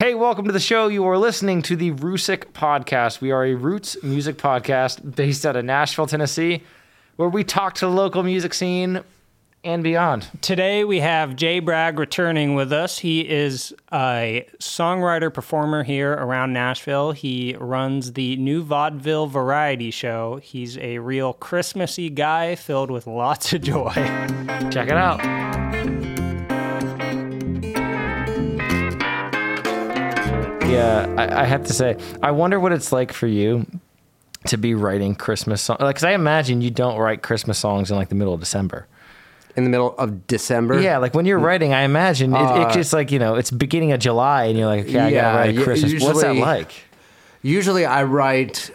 Hey, welcome to the show. You are listening to the Rusick Podcast. We are a roots music podcast based out of Nashville, Tennessee, where we talk to the local music scene and beyond. Today we have Jay Bragg returning with us. He is a songwriter performer here around Nashville. He runs the New Vaudeville Variety Show. He's a real Christmassy guy filled with lots of joy. Check it out. Yeah, I have to say, I wonder what it's like for you to be writing Christmas songs. Like, 'cause I imagine you don't write Christmas songs in like the middle of December. In the middle of December? Yeah, like when you're writing, I imagine it's just like, you know, it's beginning of July and you're like, okay, I gotta write a Christmas. Usually, what's that like? Usually I write,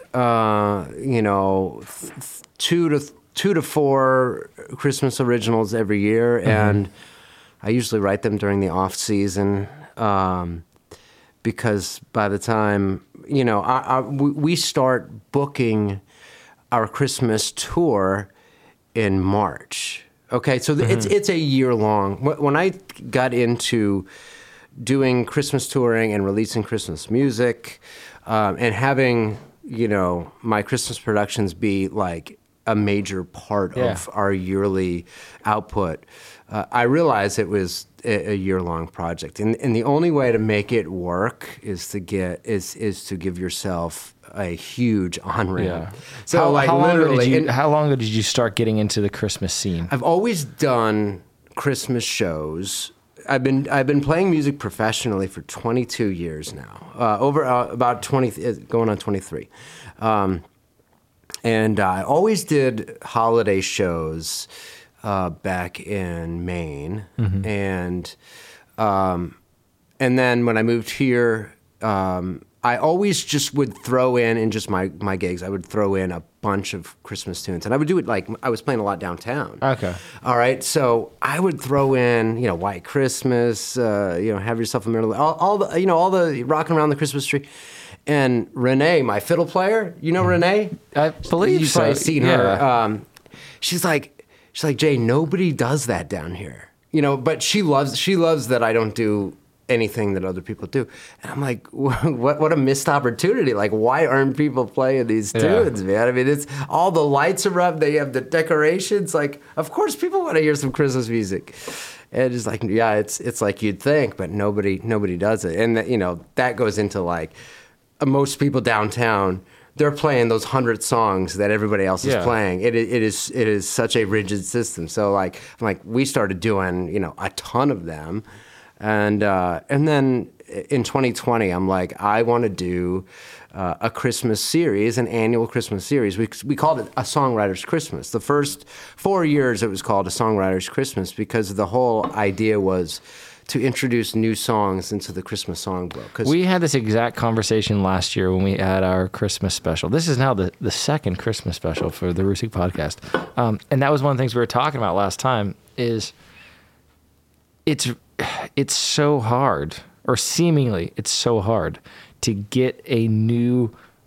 two to four Christmas originals every year, and I usually write them during the off season. Because by the time, we start booking our Christmas tour in March. Okay, so it's a year long. When I got into doing Christmas touring and releasing Christmas music, and having, my Christmas productions be like a major part of our yearly output, I realized it was a year-long project, and the only way to make it work is to give yourself a huge on-ramp. Yeah. So how long ago did you start getting into the Christmas scene? I've always done Christmas shows. I've been playing music professionally for 22 years now, about 20, going on 23. And I always did holiday shows back in Maine, and then when I moved here, I always just would throw in just my gigs. I would throw in a bunch of Christmas tunes, and I would do it like I was playing a lot downtown. Okay, all right. So I would throw in, White Christmas, Have Yourself a Merry, all the rocking around the Christmas tree. And Renee, my fiddle player, Renee? I believe You've probably seen her. She's like, Jay, nobody does that down here. But she loves that I don't do anything that other people do. And I'm like, what a missed opportunity. Like, why aren't people playing these tunes, man? I mean, it's all the lights are up, they have the decorations. Like, of course people want to hear some Christmas music. And it's like, yeah, it's like you'd think, but nobody does it. And that goes into like, most people downtown, they're playing those 100 songs that everybody else is playing. It is such a rigid system. So we started doing a ton of them, and then in 2020 I'm like, I want to do a Christmas series, an annual Christmas series. We called it A Songwriter's Christmas. The first 4 years it was called A Songwriter's Christmas because the whole idea was to introduce new songs into the Christmas songbook. We had this exact conversation last year when we had our Christmas special. This is now the second Christmas special for the Rusick Podcast. And that was one of the things we were talking about last time is it's so hard, or seemingly it's so hard to get a new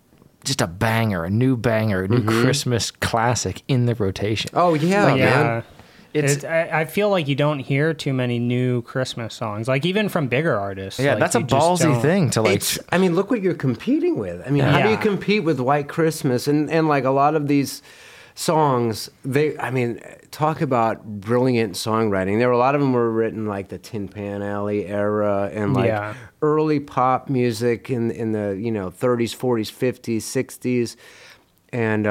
Christmas classic in the rotation. Oh, yeah, man. I feel like you don't hear too many new Christmas songs, like even from bigger artists. Yeah, like, that's a ballsy thing to like. Look what you're competing with. I mean, how do you compete with White Christmas and like a lot of these songs? Talk about brilliant songwriting. A lot of them were written like the Tin Pan Alley era and like early pop music in the 30s, 40s, 50s, 60s, and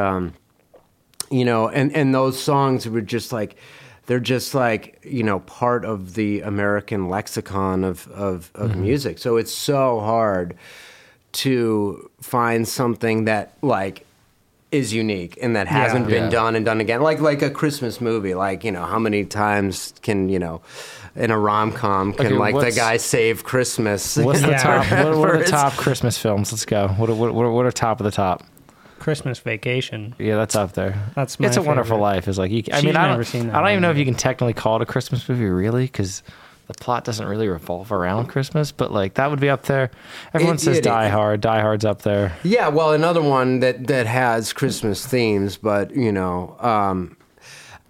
and those songs were just like. They're just like, part of the American lexicon of music. So it's so hard to find something that like is unique and that hasn't been done and done again. Like a Christmas movie. Like, how many times can, in a rom-com can the guy save Christmas? What's the top? What are the top Christmas films? Let's go. What are top of the top? Christmas Vacation. Yeah, that's up there. That's my It's a favorite. Wonderful Life is like I don't even know if you can technically call it a Christmas movie really, because the plot doesn't really revolve around Christmas, but like that would be up there. Everyone says Die Hard. Die Hard's up there. Yeah, well, another one that has Christmas themes, but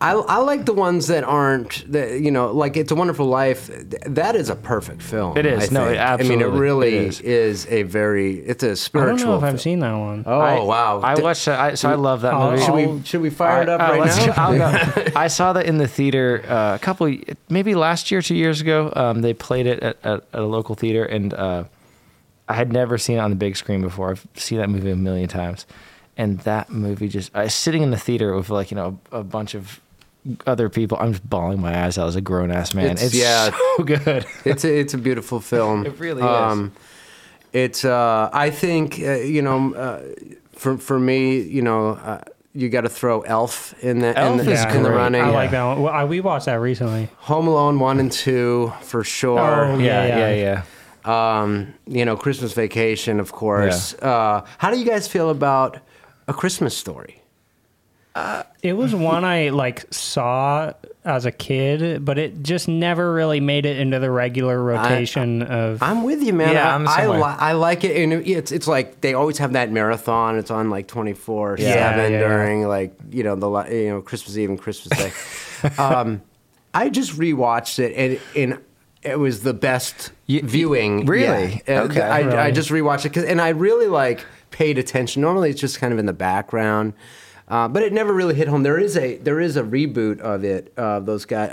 I like the ones that aren't, like It's a Wonderful Life. That is a perfect film. It is. I No, think. absolutely. I mean, it really It is it's a I spiritual don't know if film. I've seen that one. Oh, wow. I watched that. So I love that I'll- movie. Should we fire it up right let's now? go. I'll go. I saw that in the theater maybe last year, 2 years ago. They played it at a local theater, and I had never seen it on the big screen before. I've seen that movie a million times, and that movie I was sitting in the theater with a bunch of other people. I'm just bawling my eyes out as a grown ass man. It's so good. It's a beautiful film. It really is. It's I think for me, you got to throw Elf in the Elf is in the great. running. I like that one. Well, we watched that recently. Home Alone 1 and 2 for sure. Oh, Yeah. Christmas Vacation, of course. How do you guys feel about A Christmas Story? It was one I saw as a kid, but it just never really made it into the regular rotation of. I'm with you, man. Yeah, I'm the same way. I like it, and it's like they always have that marathon. It's on 24/7 during the Christmas Eve and Christmas Day. I just rewatched it, and it was the best viewing. Really? Yeah. Okay. I just rewatched it, and I really paid attention. Normally, it's just kind of in the background. But it never really hit home. There is a reboot of it. Those guys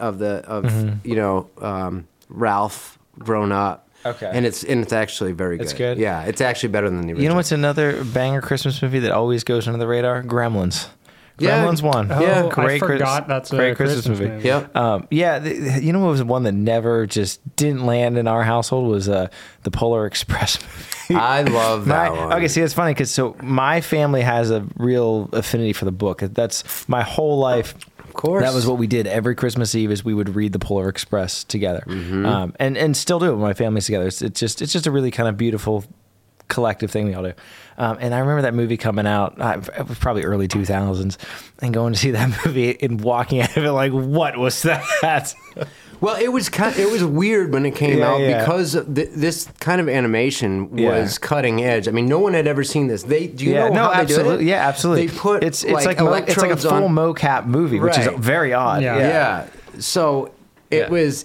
Ralph grown up. Okay. And it's actually very good. It's good? Yeah, it's actually better than the original. You know what's another banger Christmas movie that always goes under the radar? Gremlins. Yeah. Gremlins 1. Yeah. I forgot that's a great Christmas movie. Yep. You know what was one that never just didn't land in our household was the Polar Express movie. I love that one. Okay, see, it's funny because my family has a real affinity for the book. That's my whole life. Of course. That was what we did every Christmas Eve is we would read the Polar Express together, Mm-hmm. and still do it when my family's together. It's just a really kind of beautiful collective thing we all do. And I remember that movie coming out, it was probably early 2000s, and going to see that movie and walking out of it like, what was that? Well, it was weird when it came out Yeah. because this kind of animation was cutting edge. I mean, no one had ever seen this. Do you know how absolutely. they did it? Yeah, absolutely. They put it's like a electrodes full on. mocap movie, which is Right. very odd. Yeah. So it was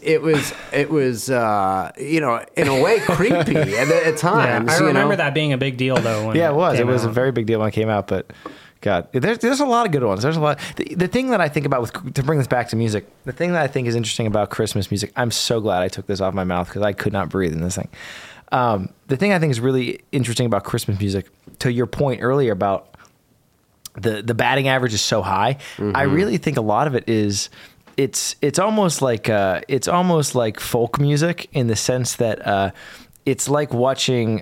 in a way creepy at times. I remember that being a big deal though. When Yeah, it was. It came was a out. very big deal when it came out, but God, there's a lot of good ones. There's a lot. The thing that I think about to bring this back to music, the thing that I think is interesting about Christmas music, I'm so glad I took this off my mouth because I could not breathe in this thing. The thing I think is really interesting about Christmas music, to your point earlier about the batting average is so high, I really think a lot of it is it's almost like folk music in the sense that it's like watching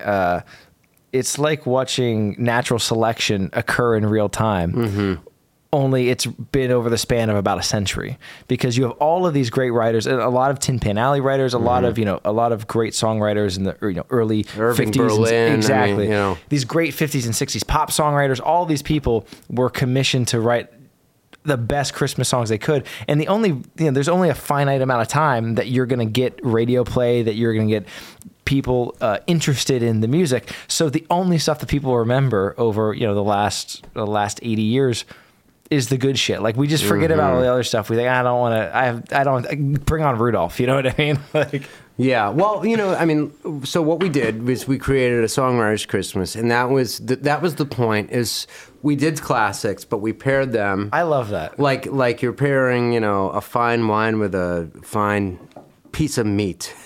natural selection occur in real time. Only it's been over the span of about a century, because you have all of these great writers, a lot of Tin Pan Alley writers, a lot of great songwriters in the early Irving 50s. Berlin, Exactly. I mean, These great 50s and 60s pop songwriters, all these people were commissioned to write the best Christmas songs they could. And there's only a finite amount of time that you're going to get radio play, that you're going to get people interested in the music. So the only stuff that people remember over the last 80 years is the good shit. Like we just forget about all the other stuff. We think I don't bring on Rudolph. You know what I mean? Yeah. Well, so what we did was we created a songwriter's Christmas, and that was the point. Is we did classics, but we paired them. I love that. Like you're pairing, a fine wine with a fine piece of meat.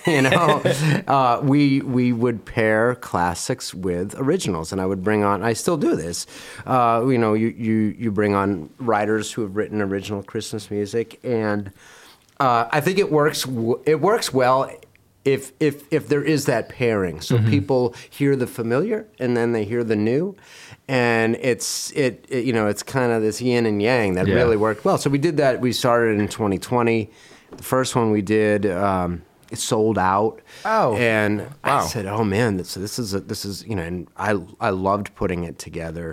We would pair classics with originals, and I would bring on. I still do this. You bring on writers who have written original Christmas music, and I think it works. It works well if there is that pairing, so people hear the familiar and then they hear the new, and it's kind of this yin and yang that really worked well. So we did that. We started in 2020. The first one we did, it sold out. Oh, and wow. I said, "Oh man, this is and I loved putting it together."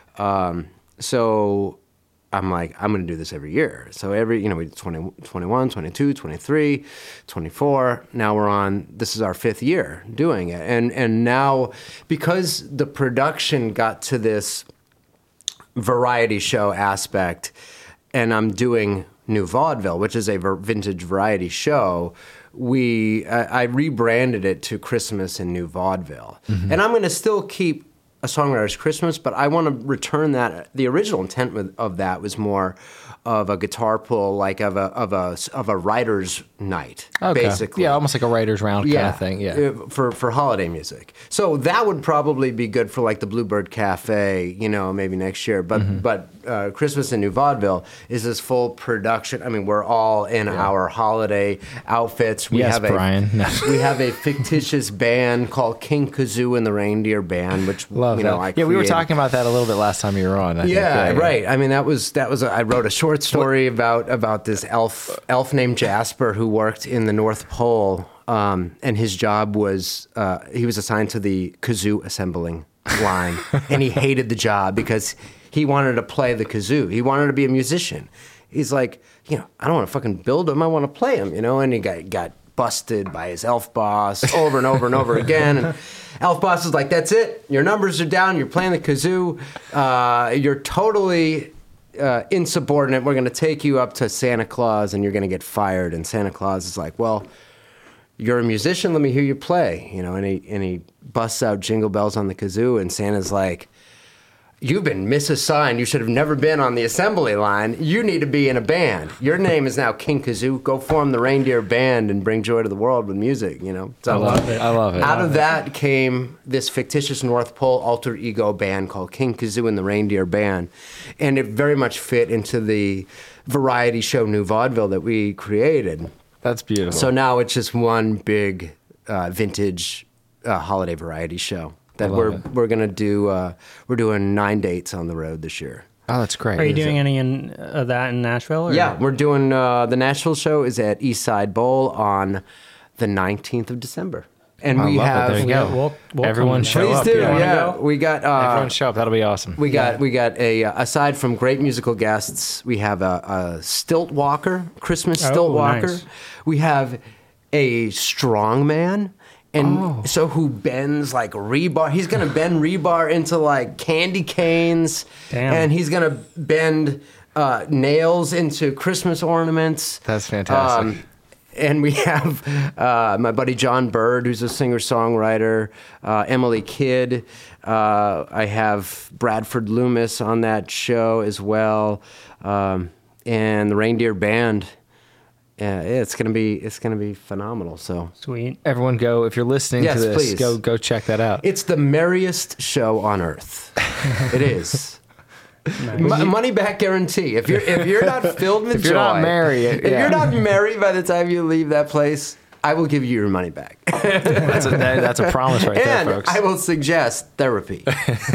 So I'm like, I'm going to do this every year. So we did 21, 22, 23, 24. Now this is our 5th year doing it. And now, because the production got to this variety show aspect, and I'm doing New Vaudeville, which is a vintage variety show, I rebranded it to Christmas in New Vaudeville. And I'm going to still keep A Songwriter's Christmas, but I want to return that. The original intent of that was more of a guitar pull, like of a writer's night, basically. Yeah, almost like a writer's round kind of thing. Yeah, for holiday music. So that would probably be good for like the Bluebird Cafe, maybe next year. But Christmas in New Vaudeville is this full production. I mean, we're all in our holiday outfits. We have Brian. We have a fictitious band called King Kazoo and the Reindeer Band, which love that. We were talking about that a little bit last time you were on. I think. Right. I mean, that was. I wrote a short story about this elf named Jasper who worked in the North Pole, and his job was he was assigned to the kazoo assembling line, and he hated the job because he wanted to play the kazoo. He wanted to be a musician. He's like, I don't want to fucking build him. I want to play him, and he got busted by his elf boss over and over and over again. And elf boss is like, that's it. Your numbers are down. You're playing the kazoo. You're totally insubordinate. We're going to take you up to Santa Claus and you're going to get fired. And Santa Claus is like, well, you're a musician. Let me hear you play. And he busts out Jingle Bells on the kazoo. And Santa's like, you've been misassigned. You should have never been on the assembly line. You need to be in a band. Your name is now King Kazoo. Go form the Reindeer Band and bring joy to the world with music, So I love it. Out of that came this fictitious North Pole alter ego band called King Kazoo and the Reindeer Band. And it very much fit into the variety show New Vaudeville that we created. That's beautiful. So now it's just one big vintage holiday variety show that we're gonna do. We're doing 9 dates on the road this year. Oh, that's great. Are you doing any of that in Nashville? Or? Yeah, we're doing the Nashville show is at East Side Bowl on the 19th of December. And we have there you go. We'll everyone show Please up. do. Yeah. We got everyone show up. That'll be awesome. We got a aside from great musical guests, we have a stilt walker, Christmas stilt walker. Nice. We have a strong man. And so who bends like rebar. He's going to bend rebar into like candy canes. Damn. And he's going to bend nails into Christmas ornaments. That's fantastic. And we have my buddy John Bird, who's a singer-songwriter, Emily Kidd. I have Bradford Loomis on that show as well, and the Reindeer Band. It's gonna be phenomenal. So sweet. Everyone, go if you're listening to this. Please. Go check that out. It's the merriest show on earth. It is. Nice. Money back guarantee. If you're not filled with if you're joy, not merry, if you're not merry by the time you leave that place, I will give you your money back. That's a promise right there, folks. I will suggest therapy.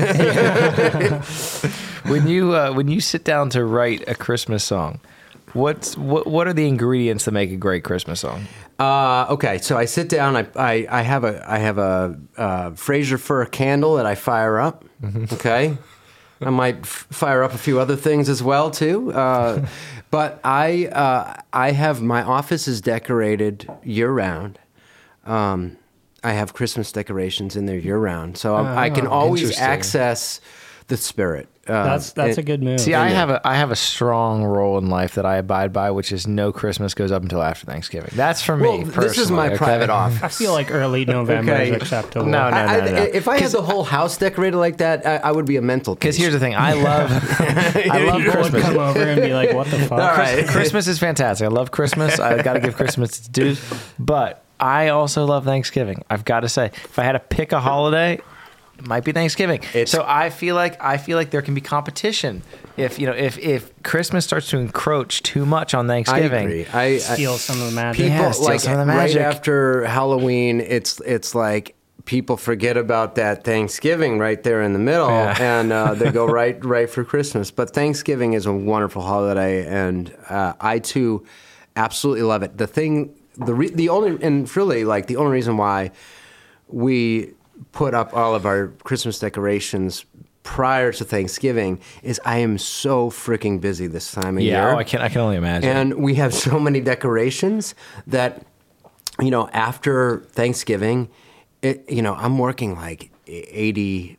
When you sit down to write a Christmas song, what are the ingredients that make a great Christmas song? Okay, so I sit down. I have a Fraser fir candle that I fire up. Okay. I might fire up a few other things as well too, but I have my office is decorated year round. I have Christmas decorations in there year round, so I can always access the spirit. That's a good move. See, I have a strong rule in life that I abide by, which is no Christmas goes up until after Thanksgiving. That's for me. This is my private office. I feel like early November is acceptable. No. If I had the whole house decorated like that, I would be a mental case. Because here's the thing, I love Christmas. Would come over and be like, "What the fuck?" All right. Christmas is fantastic. I love Christmas. I've got to give Christmas its dues, but I also love Thanksgiving. I've got to say, if I had to pick a holiday, it might be Thanksgiving. So I feel like there can be competition if Christmas starts to encroach too much on Thanksgiving. I agree. Steal some of the magic. People steal some of the magic. Right after Halloween, it's like people forget about that Thanksgiving right there in the middle, and they go right for Christmas. But Thanksgiving is a wonderful holiday, and I too absolutely love it. The only reason why we put up all of our Christmas decorations prior to Thanksgiving is I am so freaking busy this time of year. Yeah, I can only imagine. And we have so many decorations that, after Thanksgiving, I'm working like 80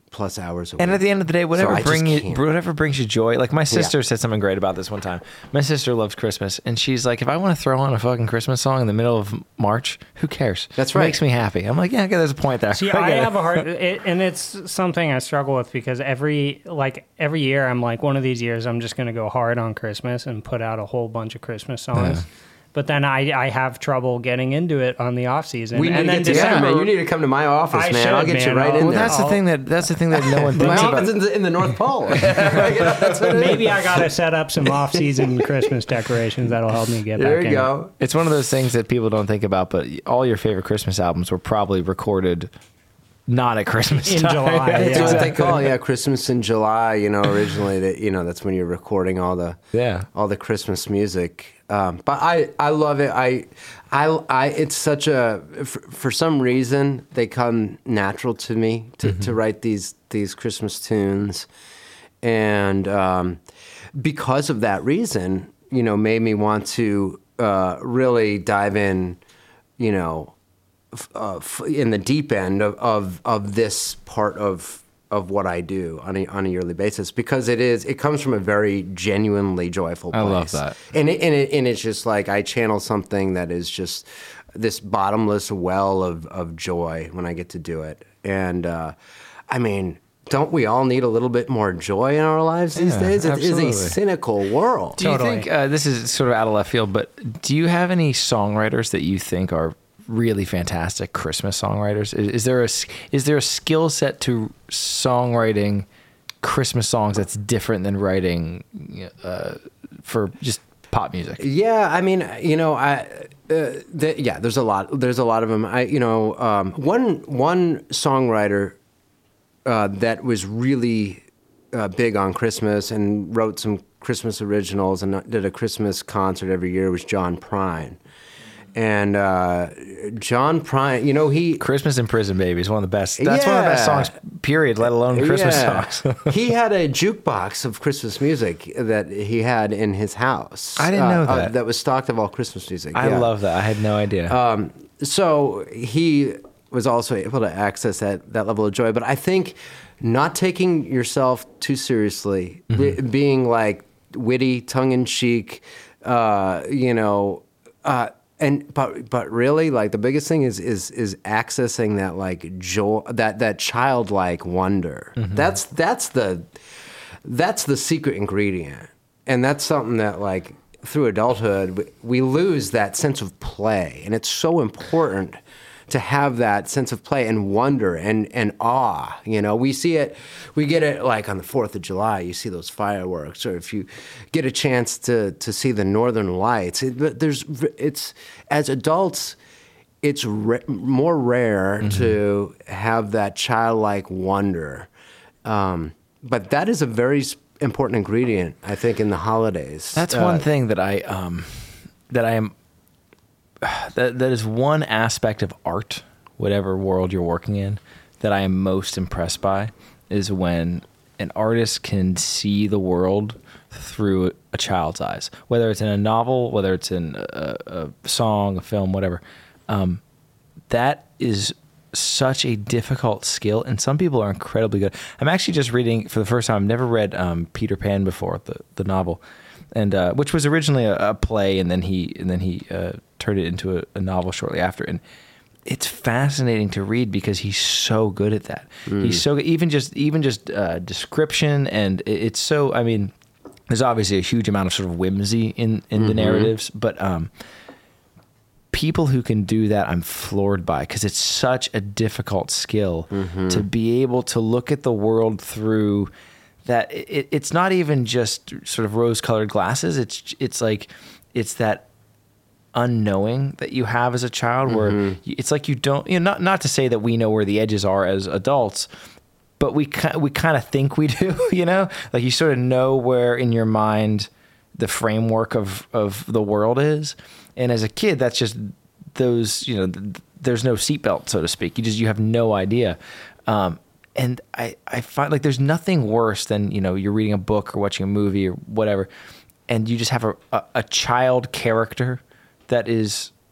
plus hours a week. And at the end of the day, So whatever I just can't. whatever brings you joy. Like my sister said something great about this one time. My sister loves Christmas, and she's like, if I want to throw on a fucking Christmas song in the middle of March, who cares? That's right. It makes me happy. I'm like, yeah, okay, there's a point there. See, I have a hard, and it's something I struggle with because every year I'm like, one of these years I'm just going to go hard on Christmas and put out a whole bunch of Christmas songs. Yeah. But then I have trouble getting into it on the off season. We need and to then get together, December, man. You need to come to my office, I man. I'll should, get you man. right in Well, there. that's the thing that no one My thinks office about. is in the North Pole. That's what it is. maybe I got to set up some off-season Christmas decorations that'll help me get There back you in. go. It's one of those things that people don't think about, but all your favorite Christmas albums were probably recorded not at Christmas In time. July, That's yeah. what they call Christmas in July. Originally, that's when you're recording all the Christmas music. But I love it. It's such a for some reason they come natural to me to write these Christmas tunes, and because of that reason, made me want to really dive in, in the deep end of this part of what I do on a yearly basis, because it comes from a very genuinely joyful place. I love that. And it's just like I channel something that is just this bottomless well of joy when I get to do it. And don't we all need a little bit more joy in our lives these days? It is absolutely. a cynical world. Do you Totally. think this is sort of out of left field, but do you have any songwriters that you think are really fantastic Christmas songwriters? Is there a skill set to songwriting Christmas songs that's different than writing for just pop music? Yeah, there's a lot. There's a lot of them. One songwriter that was really big on Christmas and wrote some Christmas originals and did a Christmas concert every year was John Prine. And John Prine, he Christmas in Prison Baby is one of the best. That's one of the best songs, period, let alone Christmas songs. He had a jukebox of Christmas music that he had in his house. I didn't know that. That was stocked of all Christmas music. I love that. I had no idea. So he was also able to access that level of joy. But I think not taking yourself too seriously, being like witty, tongue-in-cheek, but really, like, the biggest thing is accessing that, like, joy, that childlike wonder. That's the secret ingredient, and that's something that, like, through adulthood we lose that sense of play, and it's so important to have that sense of play and wonder and awe. We get it like on the 4th of July, you see those fireworks, or if you get a chance to see the Northern Lights, it's as adults, it's more rare to have that childlike wonder. But that is a very important ingredient, I think, in the holidays. That's one thing that that is one aspect of art, whatever world you're working in, that I am most impressed by, is when an artist can see the world through a child's eyes, whether it's in a novel, whether it's in a song, a film, whatever. That is such a difficult skill, and some people are incredibly good. I'm actually just reading for the first time. I've never read Peter Pan before, the novel, and which was originally a play, and then he turned it into a novel shortly after. And it's fascinating to read because he's so good at that. He's so good, even just description, and it's so. I mean, there's obviously a huge amount of sort of whimsy in the narratives, but people who can do that, I'm floored by, because it's such a difficult skill to be able to look at the world through that. It's not even just sort of rose-colored glasses. It's that unknowing that you have as a child, where it's like you don't. Not to say that we know where the edges are as adults, but we kind of think we do. Like you sort of know where in your mind the framework of the world is. And as a kid, that's just those, there's no seatbelt, so to speak. You have no idea. And I find like there's nothing worse than, you're reading a book or watching a movie or whatever, and you just have a child character that is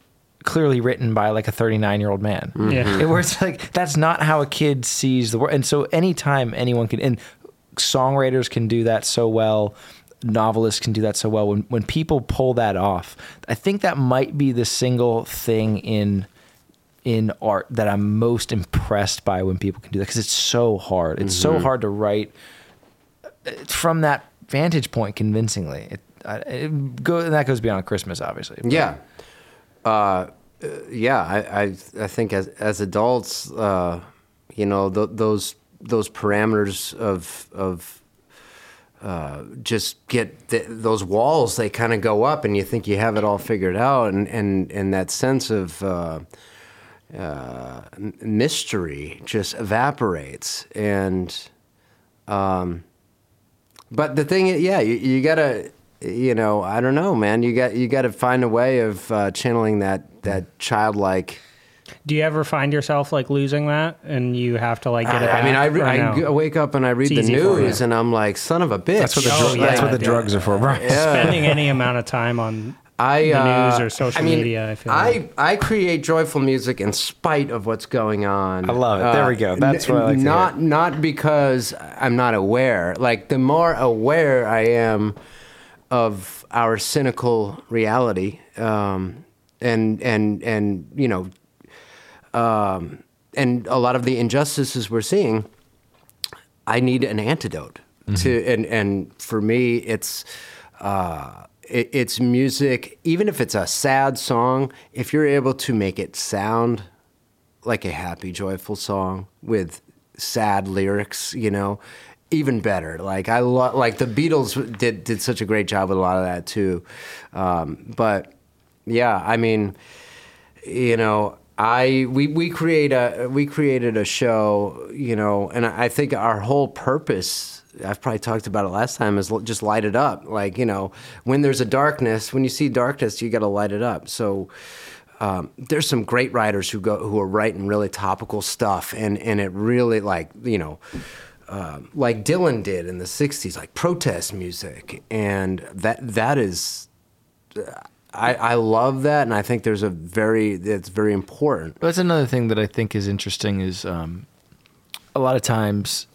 clearly written by like a 39-year-old man. Yeah. Where it's like, that's not how a kid sees the world. And so anytime anyone can, and songwriters can do that so well, novelists can do that so well. When people pull that off, I think that might be the single thing in art that I'm most impressed by when people can do that, because it's so hard. It's so hard to write from that vantage point convincingly. And that goes beyond Christmas, obviously. But. Yeah. I think as adults, you know, those parameters of just get those walls, they kind of go up, and you think you have it all figured out, and that sense of mystery just evaporates. And but the thing is, you gotta, you know, I don't know, man, you got to find a way of channeling that childlike. Do you ever find yourself like losing that, and you have to like get it back? I mean, or no? I wake up and I read the easy for news, you. and I'm like, son of a bitch. That's what the drugs are for, bro. Spending any amount of time on the news or social media, I feel like. I create joyful music in spite of what's going on. I love it. There we go. That's what I like to hear. Not because I'm not aware. Like, the more aware I am of our cynical reality, and you know, and a lot of the injustices we're seeing, I need an antidote to, and for me, it's music. Even if it's a sad song, if you're able to make it sound like a happy, joyful song with sad lyrics, you know, even better. Like, like the Beatles did such a great job with a lot of that too. But yeah, I mean, you know, we created a show, you know, and I think our whole purpose, I've probably talked about it last time, is just light it up. Like, you know, when there's a darkness, when you see darkness, you got to light it up. So there's some great writers who are writing really topical stuff, and it really, like, you know, like Dylan did in the 60s, like protest music, and that is. I love that, and I think it's very important. That's another thing that I think is interesting is a lot of times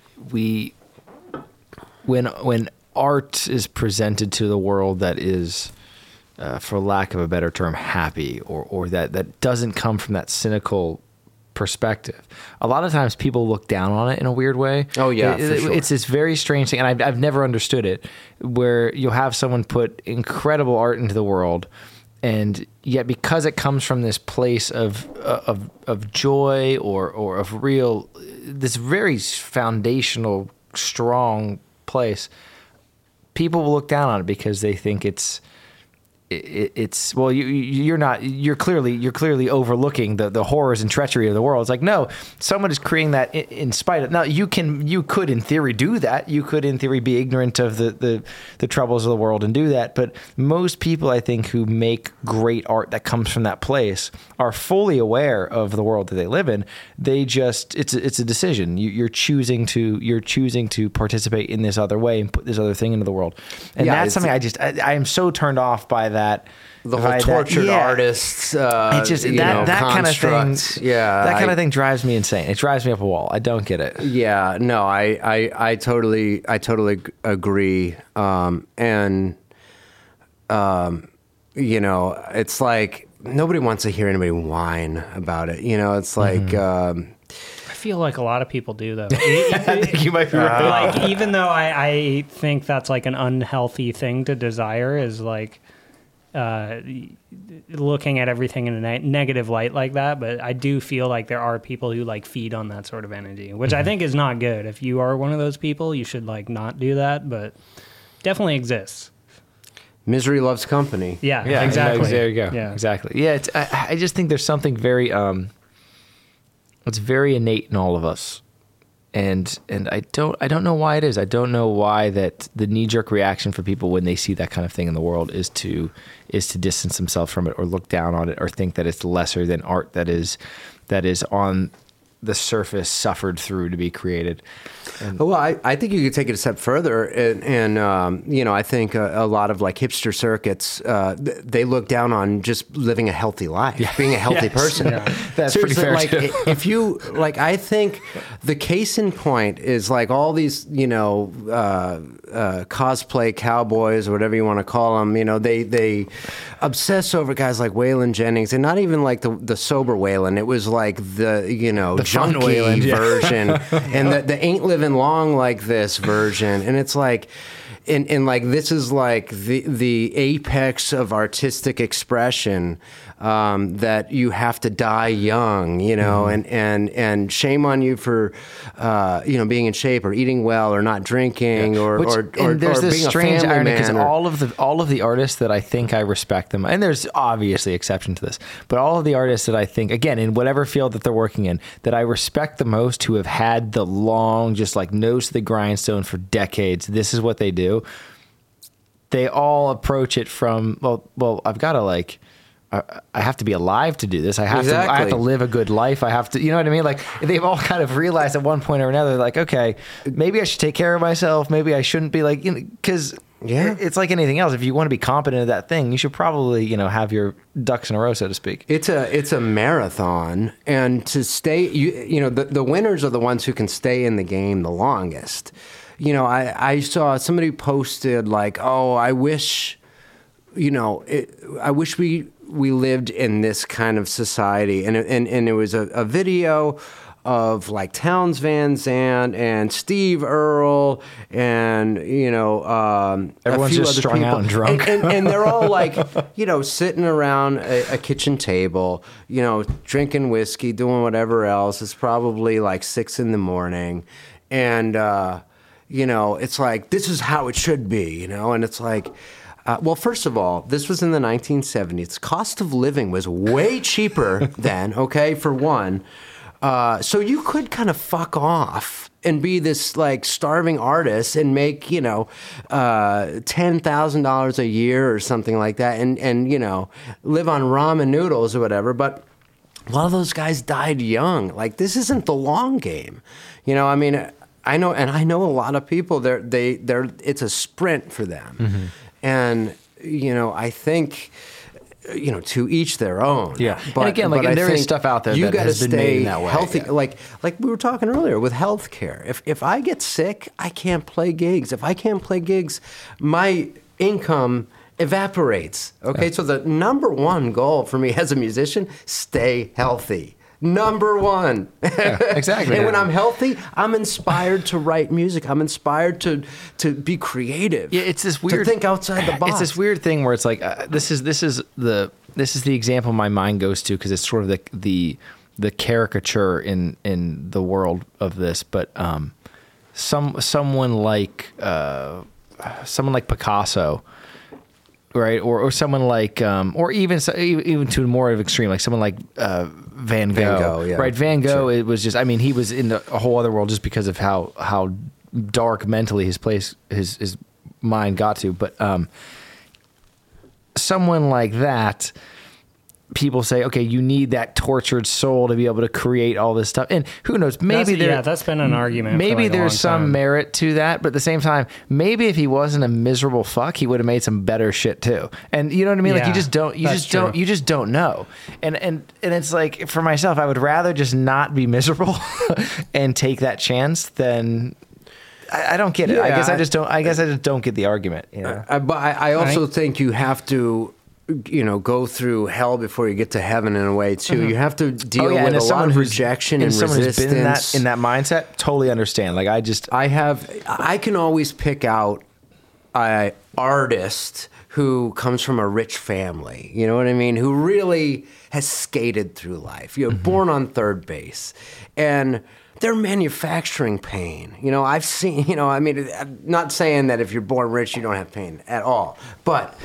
when art is presented to the world that is, for lack of a better term, happy, or that doesn't come from that cynical perspective, a lot of times people look down on it in a weird way. Oh yeah, for sure. It's this very strange thing, and I've never understood it, where you'll have someone put incredible art into the world, and yet because it comes from this place of joy or of real, this very foundational, strong place, people will look down on it because they think it's well, you're clearly overlooking the horrors and treachery of the world. It's like, no, someone is creating that in spite of. Now you could in theory do that. You could in theory be ignorant of the troubles of the world and do that. But most people, I think, who make great art that comes from that place are fully aware of the world that they live in. They just it's a decision. You're choosing to participate in this other way and put this other thing into the world. And that's something I am so turned off by that. The whole tortured artists, it just that kind of thing. Yeah, that kind of thing drives me insane. It drives me up a wall. I don't get it. Yeah, no, I totally agree. You know, it's like nobody wants to hear anybody whine about it. You know, it's like. I feel like a lot of people do, though. I think you might be right. Like, even though I think that's like an unhealthy thing to desire, is like. Looking at everything in a negative light like that, but I do feel like there are people who like feed on that sort of energy, which I think is not good. If you are one of those people, you should like not do that, but definitely exists. Misery loves company. Yeah, exactly. There you go. Yeah, exactly. Yeah, I just think there's something very it's very innate in all of us. And I don't know why it is. I don't know why that the knee-jerk reaction for people when they see that kind of thing in the world is to distance themselves from it or look down on it or think that it's lesser than art that is on the surface suffered through to be created. And Well, I think you could take it a step further, and I think a lot of like hipster circuits, they look down on just living a healthy life, being a healthy person. That's pretty Seriously, fair, like, too. If you like, I think the case in point is like all these, cosplay cowboys or whatever you want to call them. They obsess over guys like Waylon Jennings, and not even like the sober Waylon. It was like the fun junkie Waylon, yeah. version, and the ain't living long like this version, and it's like. And like this is like the apex of artistic expression, that you have to die young, and shame on you for being in shape or eating well or not drinking or there's this being strange a family irony because man. all of the artists that I think I respect them, and there's obviously exception to this, but all of the artists that I think, again, in whatever field that they're working in, that I respect the most, who have had the long, just like nose to the grindstone for decades, this is what they do. They all approach it from, well, I've got to like, I have to be alive to do this. I have to live a good life. I have to, you know what I mean? Like they've all kind of realized at one point or another, like, okay, maybe I should take care of myself. Maybe I shouldn't be like, because it's like anything else. If you want to be competent at that thing, you should probably, have your ducks in a row, so to speak. It's a marathon, and to stay, the winners are the ones who can stay in the game the longest. I saw somebody posted like, oh, I wish we lived in this kind of society, and it was a video of like Townes Van Zandt and Steve Earle and everyone's a few just other strung people. out and drunk, and they're all like sitting around a kitchen table, drinking whiskey, doing whatever else. It's probably like 6 a.m, and it's like, this is how it should be, and it's like, well, first of all, this was in the 1970s. Cost of living was way cheaper then, okay, for one. So you could kind of fuck off and be this like starving artist and make, $10,000 a year or something like that and live on ramen noodles or whatever. But a lot of those guys died young. Like, this isn't the long game. I know a lot of people, it's a sprint for them. Mm-hmm. And, I think, to each their own. Yeah. And again, like, there is stuff out there that has been made in that way. Healthy. Yeah. Like we were talking earlier with healthcare. If I get sick, I can't play gigs. If I can't play gigs, my income evaporates. Okay. Yeah. So the number one goal for me as a musician, stay healthy. Number one. Yeah, exactly. And when I'm healthy, I'm inspired to write music. I'm inspired to be creative. Yeah, it's this weird, to think outside the box. It's this weird thing where it's like this is the example my mind goes to, because it's sort of the caricature in the world of this. But someone like Picasso, right, or someone like, or even to a more of extreme, like someone like Van Gogh, yeah. right? Van Gogh, Sure. it was just, he was in a whole other world just because of how dark mentally his mind got to. But someone like that, people say, okay, you need that tortured soul to be able to create all this stuff. And who knows, maybe that's been an argument. Maybe for like there's some time. merit to that, but at the same time, maybe if he wasn't a miserable fuck, he would have made some better shit too. And you know what I mean? Yeah, like you just don't know. And it's like, for myself, I would rather just not be miserable and take that chance than. I don't get it. Yeah, I guess I just don't get the argument. But I also think you have to, go through hell before you get to heaven in a way too. Mm-hmm. You have to deal with a lot of rejection and resistance. Someone who's been in that mindset, totally understand. Like I can always pick out an artist who comes from a rich family. You know what I mean? Who really has skated through life. Born on third base, and they're manufacturing pain. I've seen. I'm not saying that if you're born rich you don't have pain at all, but.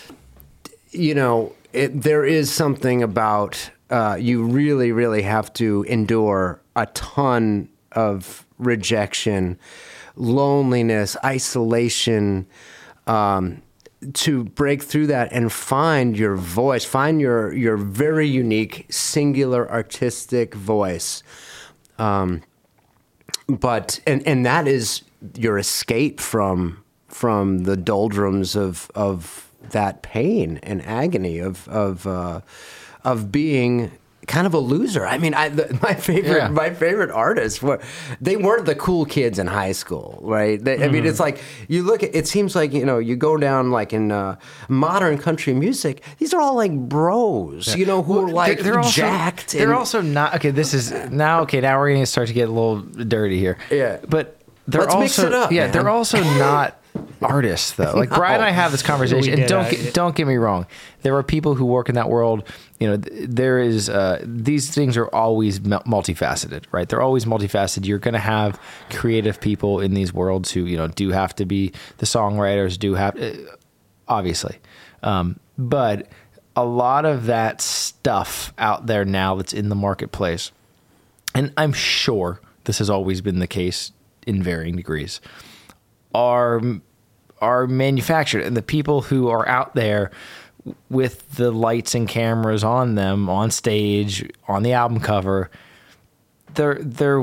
There is something about you really, really have to endure a ton of rejection, loneliness, isolation, to break through that and find your voice, find your very unique, singular, artistic voice. But and that is your escape from the doldrums of that pain and agony of being kind of a loser. I mean, my favorite artists they weren't the cool kids in high school, right? I mean, it's like you look at it seems like you go down like in modern country music. These are all like bros, who are like they're also, jacked. They're also not okay. This is now okay. Now we're going to start to get a little dirty here. Yeah, but they're let's also mix it up. Yeah, man. They're also not artists though. Like Brian and I have this conversation, and don't get me wrong. There are people who work in that world. There is these things are always multifaceted, right? They're always multifaceted. You're going to have creative people in these worlds who do have to be the songwriters. Do have obviously, but a lot of that stuff out there now that's in the marketplace, and I'm sure this has always been the case in varying degrees, are manufactured, and the people who are out there with the lights and cameras on them on stage on the album cover, they're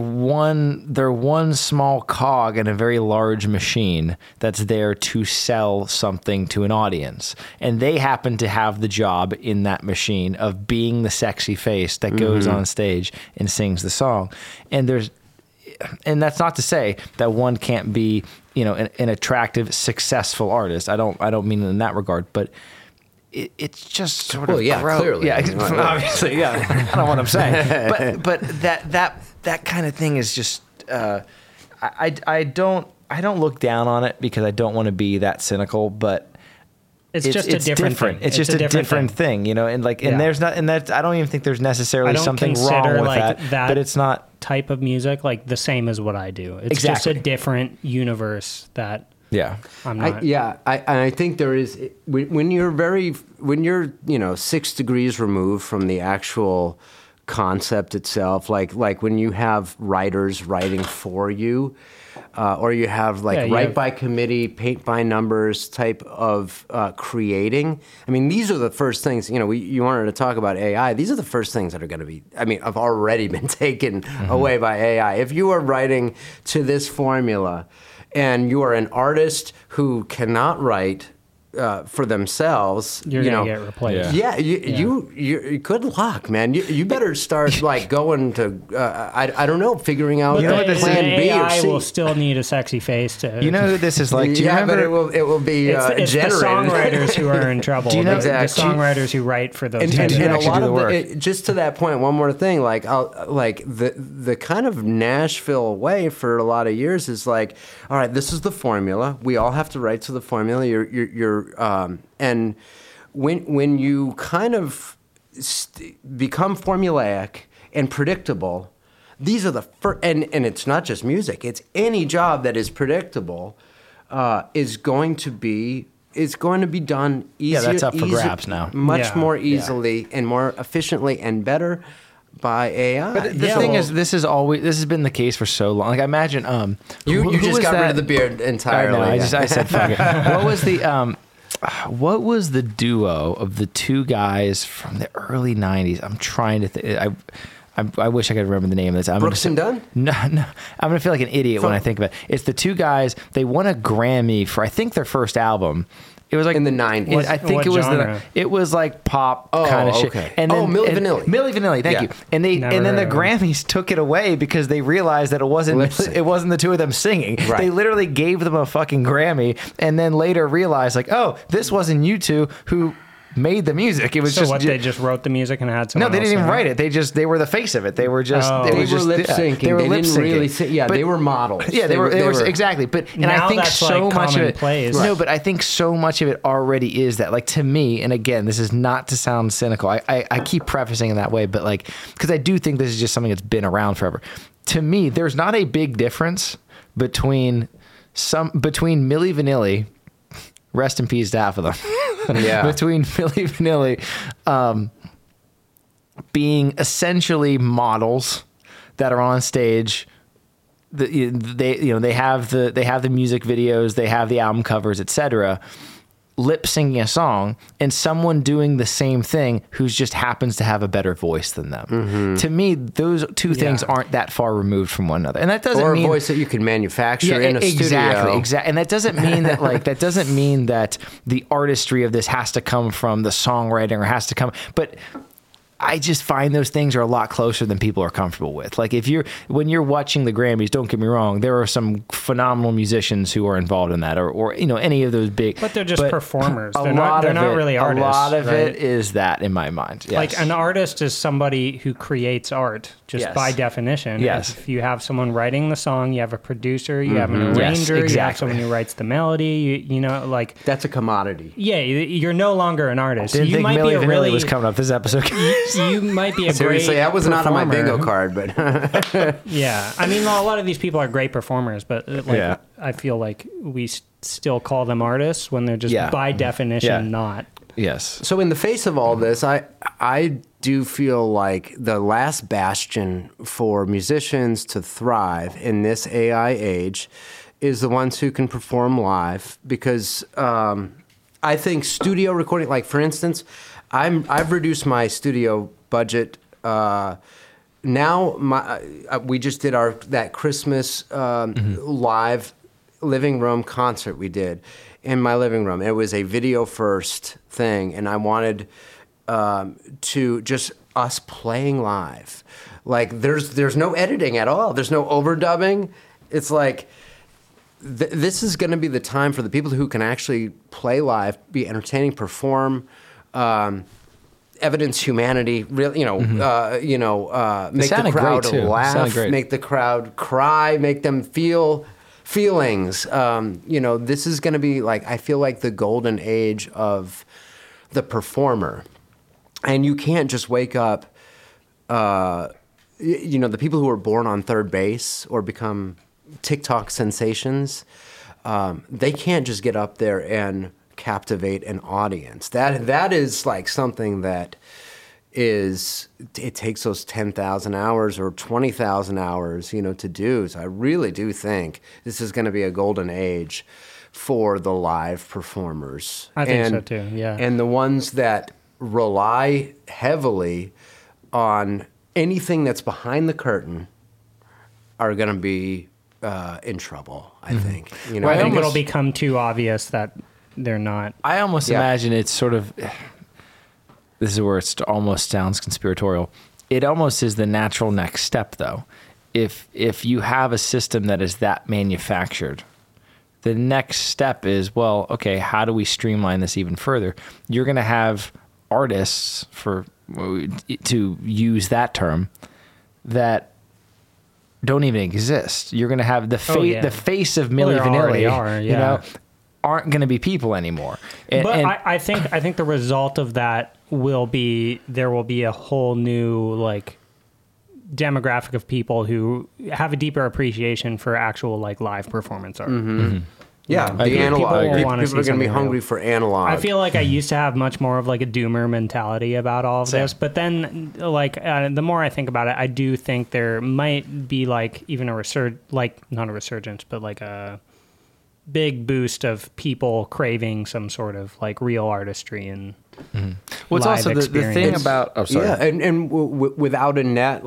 one small cog in a very large machine that's there to sell something to an audience, and they happen to have the job in that machine of being the sexy face that goes on stage and sings the song. And that's not to say that one can't be, an attractive, successful artist. I don't mean it in that regard, but it's just sort of gross. Clearly, obviously, yeah. I know what I'm saying, but that kind of thing is just I don't look down on it because I don't want to be that cynical, but. It's just a different thing. It's just a different thing, and there's not, and that I don't even think there's necessarily something wrong with that, but it's not type of music like the same as what I do. It's just a different universe that I'm not. I think there is when you're 6 degrees removed from the actual concept itself, like when you have writers writing for you. Or you have write by committee, paint by numbers type of creating. I mean, these are the first things, you wanted to talk about AI. These are the first things that are going to be, have already been taken away by AI. If you are writing to this formula and you are an artist who cannot write for themselves, you're gonna get replaced. You good luck, man. You better start going to I don't know, figuring out plan B or C. AI will still need a sexy face to. You know who this is like? Do you remember? But it will be it's generated. The songwriters who are in trouble. Do you know the songwriters who write for those? And a lot of just to that point, one more thing. The kind of Nashville way for a lot of years is all right, this is the formula. We all have to write to the formula. You're and when you kind of become formulaic and predictable, these are the first, and it's not just music, it's any job that is predictable is going to be done easier. Yeah, that's up for grabs now. Much more easily and more efficiently and better by AI. But the thing is, this has been the case for so long. Like, I imagine you just got rid of the beard entirely. I know, I said fuck it. What was the duo of the two guys from the early 90s? I'm trying to think. I wish I could remember the name of this. Brooks and Dunn? No. I'm going to feel like an idiot when I think of it. It's the two guys. They won a Grammy for, I think, their first album. It was like in the 90s. I think it was like pop kind of shit. And then, Milli Vanilli. Milli Vanilli, thank you. And then the Grammys took it away because they realized that it wasn't the two of them singing. Right. They literally gave them a fucking Grammy, and then later realized this wasn't you two who made the music. It was they just wrote the music and had someone else. No, they didn't even write it. They were the face of it. They were just they were lip syncing. They were lip syncing. Really they were models. Yeah, they were exactly. But I think so much of it. No, but I think so much of it already is that. Like, to me, and again, this is not to sound cynical. I keep prefacing in that way, but because I do think this is just something that's been around forever. To me, there's not a big difference between Milli Vanilli, rest in peace to half of them. Between Milli Vanilli being essentially models that are on stage, they have the music videos, they have the album covers, etc., lip singing a song and someone doing the same thing who just happens to have a better voice than them. To me, those two things aren't that far removed from one another. And that doesn't or mean a voice that you can manufacture in a studio. Exactly. And that doesn't mean that that doesn't mean that the artistry of this has to come from the songwriting or has to come, but I just find those things are a lot closer than people are comfortable with. Like when you're watching the Grammys, don't get me wrong, there are some phenomenal musicians who are involved in that, or any of those big. But they're just performers. They're not really artists. A lot of right? it is that in my mind. Yes. Like an artist is somebody who creates art, just by definition. Yes. If you have someone writing the song, you have a producer, you have an arranger, you have someone who writes the melody. That's a commodity. Yeah, you're no longer an artist. Didn't you think might Milli be a Vanilli really was coming up this episode. You might be a Seriously, great that was not on my performer. bingo card, but Yeah, I mean, a lot of these people are great performers, but I feel like we still call them artists when they're just by definition not. Yes. So in the face of all this, I do feel like the last bastion for musicians to thrive in this AI age is the ones who can perform live, because I think studio recording, like for instance, I've reduced my studio budget. Now we just did that Christmas live living room concert we did in my living room. It was a video first thing, and I wanted to just us playing live. Like there's no editing at all. There's no overdubbing. It's like this is going to be the time for the people who can actually play live, be entertaining, perform. Evidence humanity, really, make the crowd laugh, make the crowd cry, make them feel feelings. This is going to be I feel like the golden age of the performer. And you can't just wake up, the people who are born on third base or become TikTok sensations, they can't just get up there and captivate an audience. That is something that it takes those 10,000 hours or 20,000 hours, to do. So I really do think this is going to be a golden age for the live performers. I think so too, yeah. And the ones that rely heavily on anything that's behind the curtain are going to be in trouble, I think. I think it'll become too obvious that they're not. I almost imagine it's sort of, this is where it almost sounds conspiratorial. It almost is the natural next step, though. If you have a system that is that manufactured, the next step is, well, okay, how do we streamline this even further? You're going to have artists, to use that term, that don't even exist. You're going to have the face of Milli Vanilli, aren't going to be people anymore. I think the result of that will be there will be a whole new demographic of people who have a deeper appreciation for actual live performance art. Yeah, the analog. People are going to be hungry for analog. I feel like I used to have much more of a doomer mentality about all of this, but then the more I think about it, I do think there might be even a not a resurgence, but a big boost of people craving some sort of real artistry and well, it's also the thing about and without a net,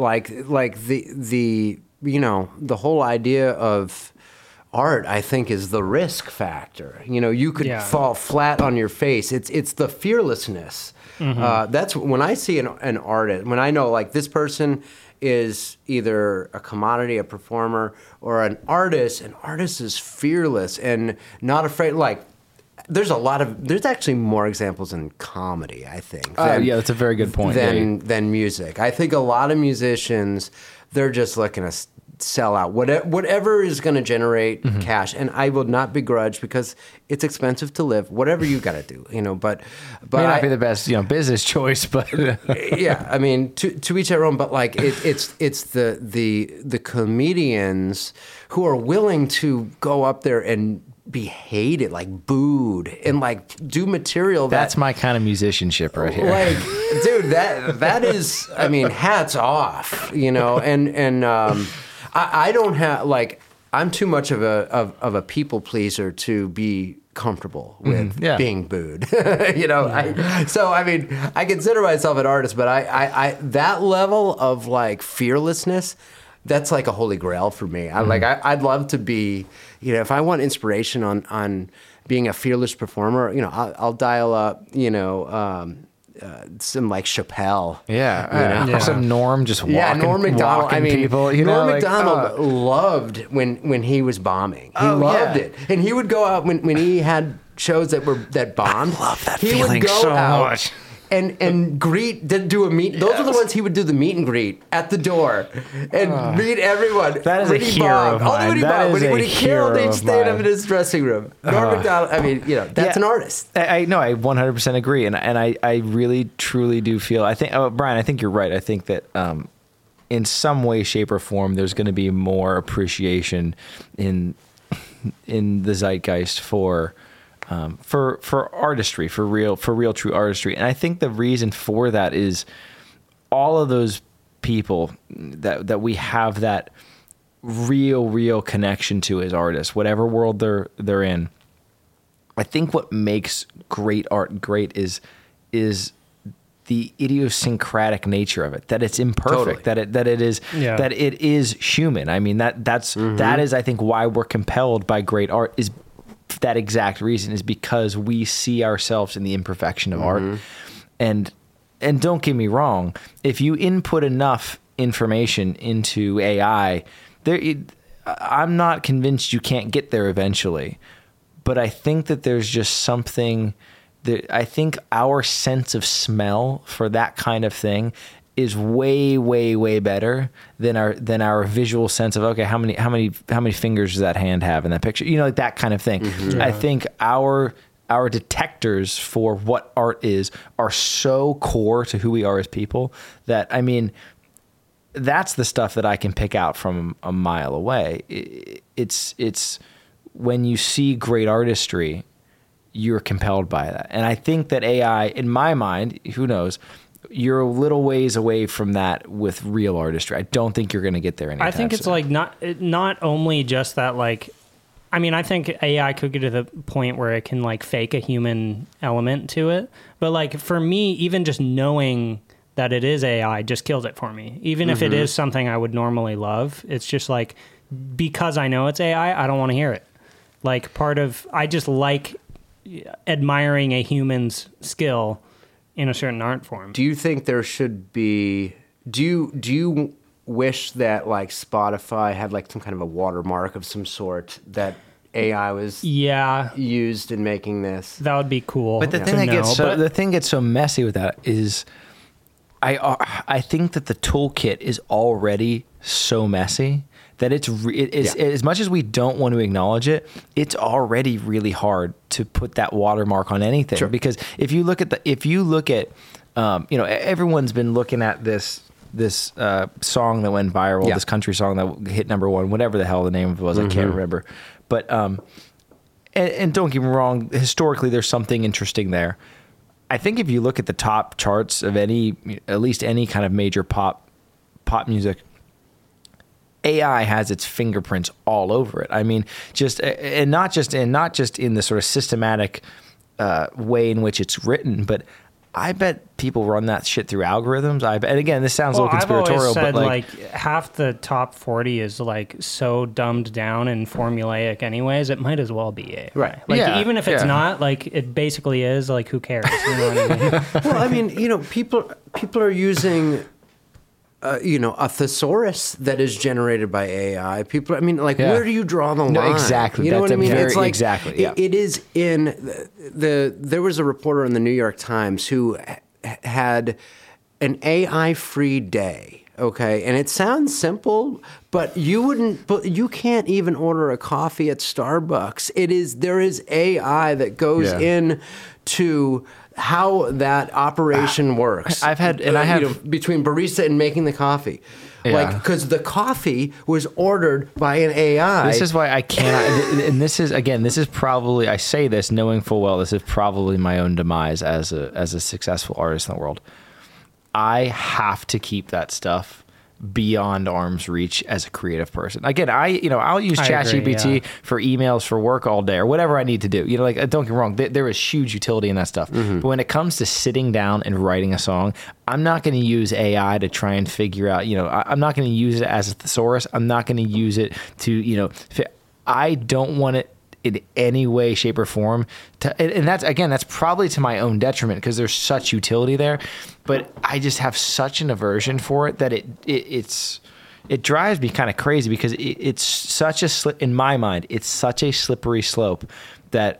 the whole idea of art, I think, is the risk factor. You could fall flat on your face. It's the fearlessness. That's when I see an artist, when I know this person is either a commodity, a performer, or an artist. An artist is fearless and not afraid. There's actually more examples in comedy, I think. That's a very good point. Than music. I think a lot of musicians, they're just looking to sell out whatever is going to generate cash, and I will not begrudge, because it's expensive to live. Whatever you got to do, but may not be the best business choice, but yeah, I mean, to each their own. But it's the comedians who are willing to go up there and be hated, booed, and do material that's my kind of musicianship right here. Dude, that is, I mean, hats off, and I don't have I'm too much of a people pleaser to be comfortable with yeah. being booed. You know, I consider myself an artist, but I that level of like fearlessness, that's like a holy grail for me. I'd love to be, you know, if I want inspiration on being a fearless performer, you know, I'll dial up, you know, some like Chappelle. Yeah. You know? Some Norm just walking, Norm Macdonald. walking people. You Norm know, like, Macdonald loved when he was bombing. He loved it, and he would go out when he had shows that bombed. I love that he feeling would go so out much. And greet, do a meet. Those are the ones he would do the meet and greet at the door and meet everyone. That is when a he hero bombed. of mine. Only when he That bombed. is When a he killed, hero he'd of stand up mine. in his dressing room. Norm Macdonald. I mean, you know, that's an artist. I 100% agree, and I really truly do feel. I think, Brian, I think you're right. I think that in some way, shape, or form, there's going to be more appreciation in the zeitgeist for artistry, for real true artistry. And I think the reason for that is all of those people that we have that real connection to as artists, whatever world they're in. I think what makes great art great is the idiosyncratic nature of it, that it's imperfect, Totally. that it is human. I mean, that is, I think, why we're compelled by great art, is that exact reason, is because we see ourselves in the imperfection of art. And don't get me wrong, if you input enough information into AI, I'm not convinced you can't get there eventually. But I think that there's just something that I think our sense of smell for that kind of thing is way better than our visual sense of, okay, how many fingers does that hand have in that picture? You know, like that kind of thing. I think our detectors for what art is are so core to who we are as people that, I mean, that's the stuff that I can pick out from a mile away. It's when you see great artistry, you're compelled by that. And I think that AI, in my mind, who knows, you're a little ways away from that with real artistry. I don't think you're going to get there anytime I think it's soon. like not only just that, like, I mean, I think AI could get to the point where it can like fake a human element to it. But like for me, even just knowing that it is AI just kills it for me. Even if it is something I would normally love, it's just like, because I know it's AI, I don't want to hear it. Like I just like admiring a human's skill in a certain art form. Do you think there should be? Do you wish that like Spotify had like some kind of a watermark of some sort that AI was used in making this? That would be cool. But the thing gets so messy with that is, I think that the toolkit is already so messy that it's as much as we don't want to acknowledge it, it's already really hard to put that watermark on anything. Sure. Because if you look at you know, everyone's been looking at this song that went viral, this country song that hit #1, whatever the hell the name of it was, I can't remember. But and don't get me wrong, historically there's something interesting there. I think if you look at the top charts of at least any kind of major pop music, AI has its fingerprints all over it. I mean, not just in the sort of systematic way in which it's written, but I bet people run that shit through algorithms. And again, this sounds a little conspiratorial, I've always said, but like half the top 40 is like so dumbed down and formulaic anyways, it might as well be AI. Right. Like even if it's not, like it basically is, like who cares? You know what I mean? Well, I mean, you know, people are using you know, a thesaurus that is generated by AI. People, I mean, like, where do you draw the line? No, exactly. You know what I mean? It's like, exactly. Yeah. It is in there was a reporter in the New York Times who had an AI-free day. Okay, and it sounds simple, but you can't even order a coffee at Starbucks. There is AI that goes in to how that operation works. I have between barista and making the coffee. Like, because the coffee was ordered by an AI. This is why I cannot, and this is probably, I say this knowing full well, this is probably my own demise as a successful artist in the world. I have to keep that stuff beyond arm's reach as a creative person. Again, I'll use I agree, ChatGPT yeah. for emails for work all day or whatever I need to do. Like, don't get me wrong, there is huge utility in that stuff. But when it comes to sitting down and writing a song, I'm not going to use AI to try and figure out, I'm not going to use it as a thesaurus. I'm not going to use it to, I don't want it in any way, shape, or form. And that's probably to my own detriment because there's such utility there. But I just have such an aversion for it that it drives me kind of crazy because it's such a in my mind, it's such a slippery slope that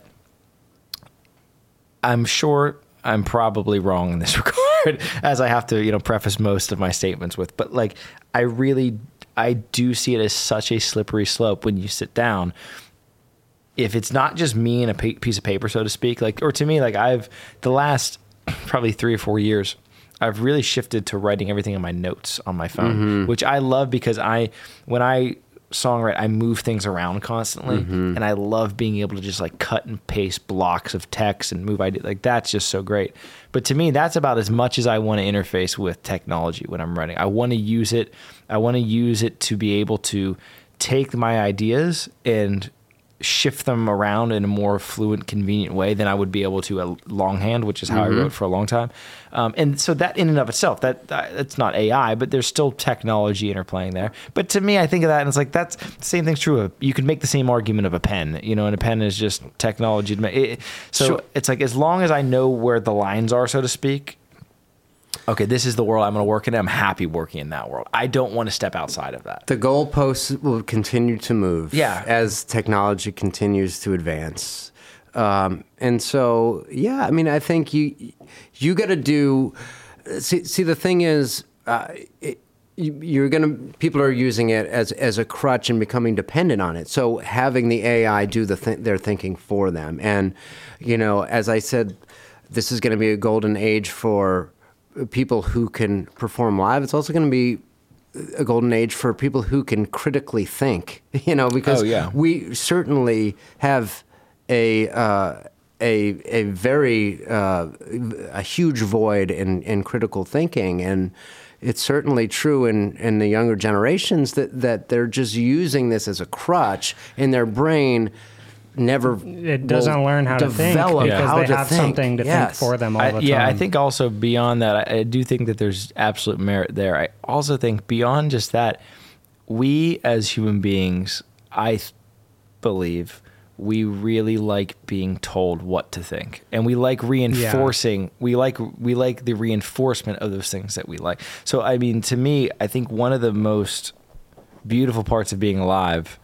I'm sure I'm probably wrong in this regard, as I have to, preface most of my statements with. But like, I do see it as such a slippery slope when you sit down. If it's not just me and a piece of paper, so to speak, or to me, I've the last probably 3 or 4 years, I've really shifted to writing everything in my notes on my phone, which I love because when I songwrite, I move things around constantly, and I love being able to just cut and paste blocks of text and move ideas. That's just so great. But to me, that's about as much as I want to interface with technology when I'm writing. I want to use it. I want to use it to be able to take my ideas and shift them around in a more fluent, convenient way than I would be able to a longhand, which is how I wrote for a long time. And so that in and of itself, that's not AI, but there's still technology interplaying there. But to me, I think of that and it's that's the same thing's true of, you could make the same argument of a pen, and a pen is just technology. So it's as long as I know where the lines are, so to speak, okay, this is the world I'm going to work in. I'm happy working in that world. I don't want to step outside of that. The goalposts will continue to move as technology continues to advance. And so, I think you got to do. See, the thing is, people are using it as a crutch and becoming dependent on it. So having the AI do their thinking for them, and as I said, this is going to be a golden age for people who can perform live. It's also going to be a golden age for people who can critically think, because we certainly have a very a huge void in critical thinking, and it's certainly true in the younger generations that they're just using this as a crutch in their brain. It doesn't learn how to think because they have something to think for them all the time. Yeah, I think also beyond that, I do think that there's absolute merit there. I also think beyond just that, we as human beings, I believe, we really like being told what to think, and we like reinforcing. We like the reinforcement of those things that we like. So, I mean, to me, I think one of the most beautiful parts of being alive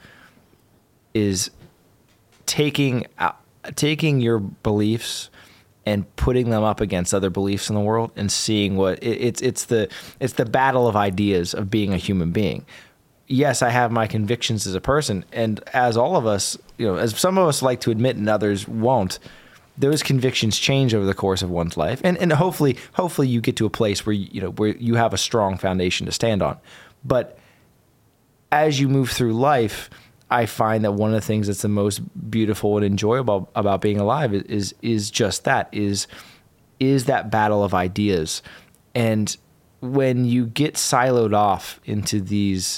is taking your beliefs and putting them up against other beliefs in the world and seeing what it's the battle of ideas of being a human being. Yes, I have my convictions as a person, and as all of us, as some of us like to admit and others won't, those convictions change over the course of one's life, and hopefully you get to a place where you have a strong foundation to stand on. But as you move through life, I find that one of the things that's the most beautiful and enjoyable about being alive is just that, is that battle of ideas. And when you get siloed off into these,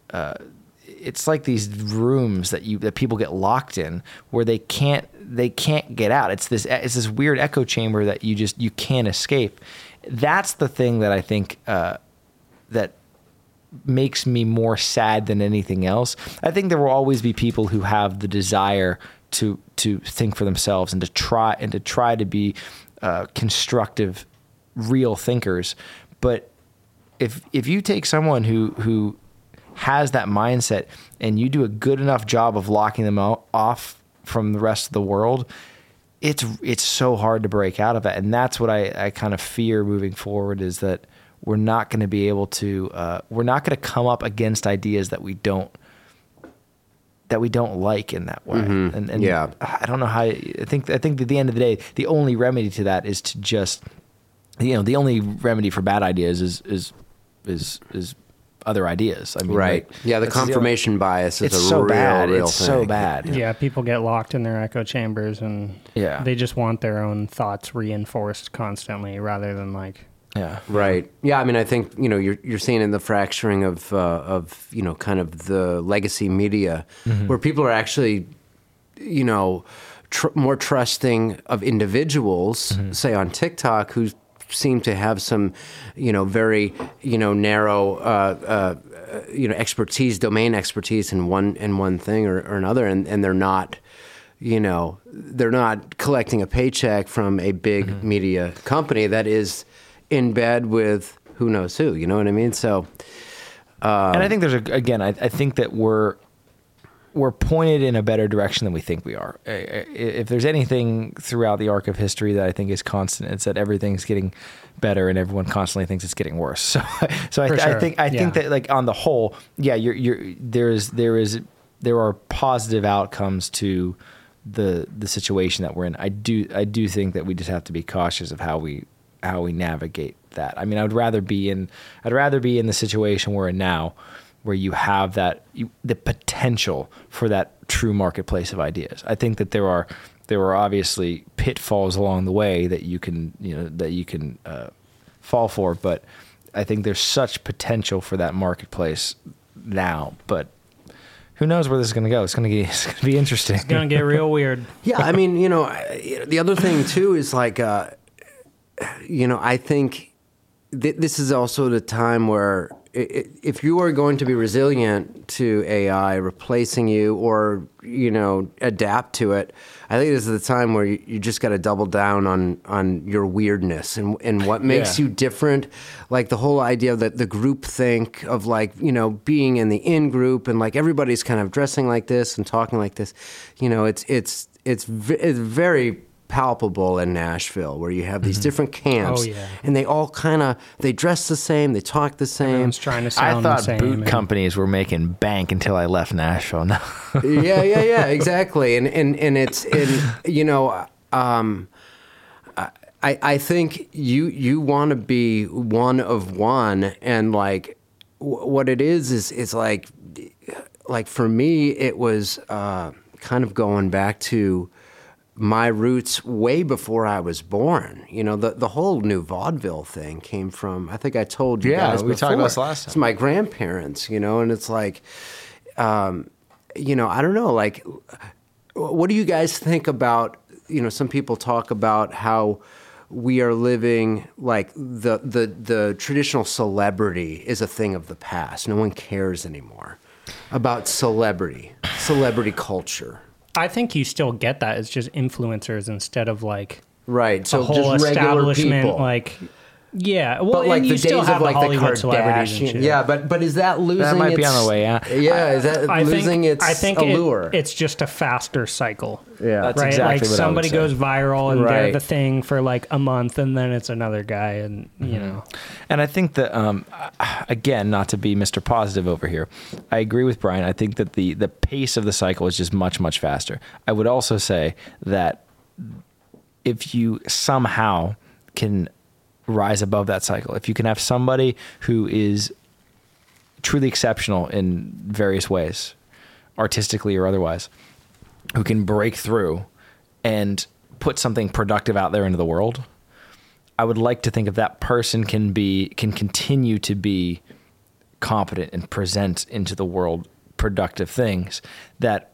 it's like these rooms that people get locked in where they can't get out. It's this weird echo chamber that you can't escape. That's the thing that I think that makes me more sad than anything else. I think there will always be people who have the desire to think for themselves and to try to be constructive, real thinkers. But if you take someone who has that mindset and you do a good enough job of locking them off from the rest of the world, it's so hard to break out of that. And that's what I kind of fear moving forward, is that we're not going to be able to, we're not going to come up against ideas that we don't like in that way. And I don't know how, I think at the end of the day, the only remedy to that is to just, the only remedy for bad ideas is other ideas. I mean, right. The confirmation bias is a real thing. It's so bad. Yeah, people get locked in their echo chambers and they just want their own thoughts reinforced constantly rather than Yeah. Right. Yeah. I mean, I think you're seeing in the fracturing of kind of the legacy media, where people are actually, more trusting of individuals, say on TikTok, who seem to have some, very narrow, domain expertise in one thing or another, and they're not. They're not collecting a paycheck from a big media company that is in bed with who knows who. You know what I mean? So, and I think there's I think that we're pointed in a better direction than we think we are. If there's anything throughout the arc of history that I think is constant, it's that everything's getting better and everyone constantly thinks it's getting worse. So I think that, like, on the whole, yeah, there are positive outcomes to the situation that we're in. I do think that we just have to be cautious of how we navigate that. I mean, I'd rather be in the situation we're in now, where you have the potential for that true marketplace of ideas. I think that there are obviously pitfalls along the way that you can fall for, but I think there's such potential for that marketplace now. But who knows where this is going to go? It's going to be interesting. It's going to get real weird. Yeah, I mean, the other thing too is like, I think this is also the time where if you are going to be resilient to AI replacing you or, adapt to it, I think this is the time where you just got to double down on your weirdness and what makes you different. Like the whole idea that the group think of, like, being in the in group and like everybody's kind of dressing like this and talking like this, it's very palpable in Nashville, where you have these different camps, and they all they dress the same, they talk the same. Everyone's trying to sound I the same. thought boot companies were making bank until I left Nashville. No. yeah, exactly. And it's I think you want to be one of one, and like what it is like for me it was kind of going back to my roots way before I was born. The whole new vaudeville thing came from, I think I told you guys we before. talked about this last time. It's my grandparents, and it's like, I don't know, like, what do you guys think about, some people talk about how we are living, like, the traditional celebrity is a thing of the past. No one cares anymore about celebrity culture. I think you still get that. It's just influencers instead of like right. So a whole just regular establishment. people. Like, yeah. Well, but like and you the still days have of like the the Hollywood celebrities and Kardashian. shit. Yeah, but is that losing? That might be on the way out. Yeah, is that losing its allure? It's just a faster cycle. Yeah, That's right. exactly Like what somebody I would goes say. viral and they're Right. the thing for like a month, and then it's another guy, and And I think that, again, not to be Mr. Positive over here, I agree with Brian. I think that the pace of the cycle is just much, much faster. I would also say that if you somehow can rise above that cycle, if you can have somebody who is truly exceptional in various ways, artistically or otherwise, who can break through and put something productive out there into the world, I would like to think if that person can continue to be competent and present into the world productive things, that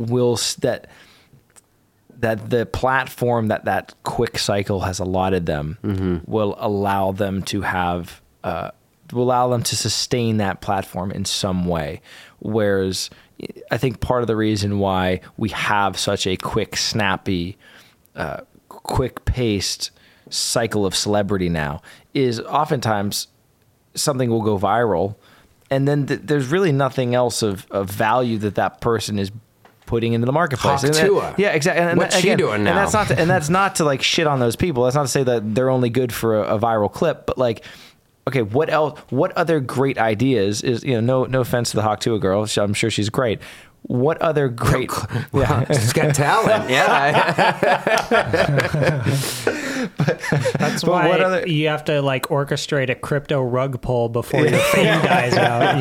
the platform that quick cycle has allotted them will allow them to have will allow them to sustain that platform in some way. Whereas I think part of the reason why we have such a quick, snappy, quick-paced cycle of celebrity now is oftentimes something will go viral, and then there's really nothing else of value that person is putting into the marketplace. Yeah, exactly. And what's she doing now? And that's not to like shit on those people. That's not to say that they're only good for a viral clip, but like, okay, what else? What other great ideas is, no offense to the Hawk Tuah girl, I'm sure she's great. What other great? Yeah, she's got talent. Yeah, that's why you have to like orchestrate a crypto rug pull before your fame dies out.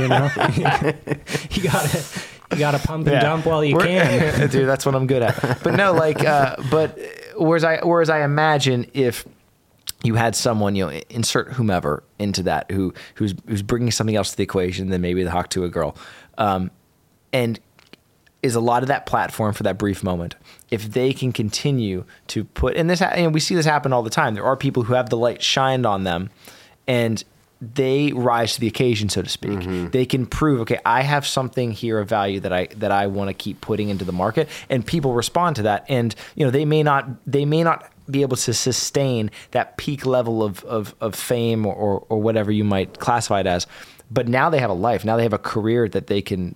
You gotta pump and dump while you can. Dude, that's what I'm good at. But no, like, but whereas I imagine if you had someone, insert whomever into that who's bringing something else to the equation than maybe the Hawk to a girl, and is a lot of that platform for that brief moment. If they can continue to put, and we see this happen all the time. There are people who have the light shined on them, and they rise to the occasion, so to speak. Mm-hmm. They can prove, okay, I have something here of value that I want to keep putting into the market, and people respond to that. And they may not be able to sustain that peak level of fame or whatever you might classify it as, but now they have a life. Now they have a career that they can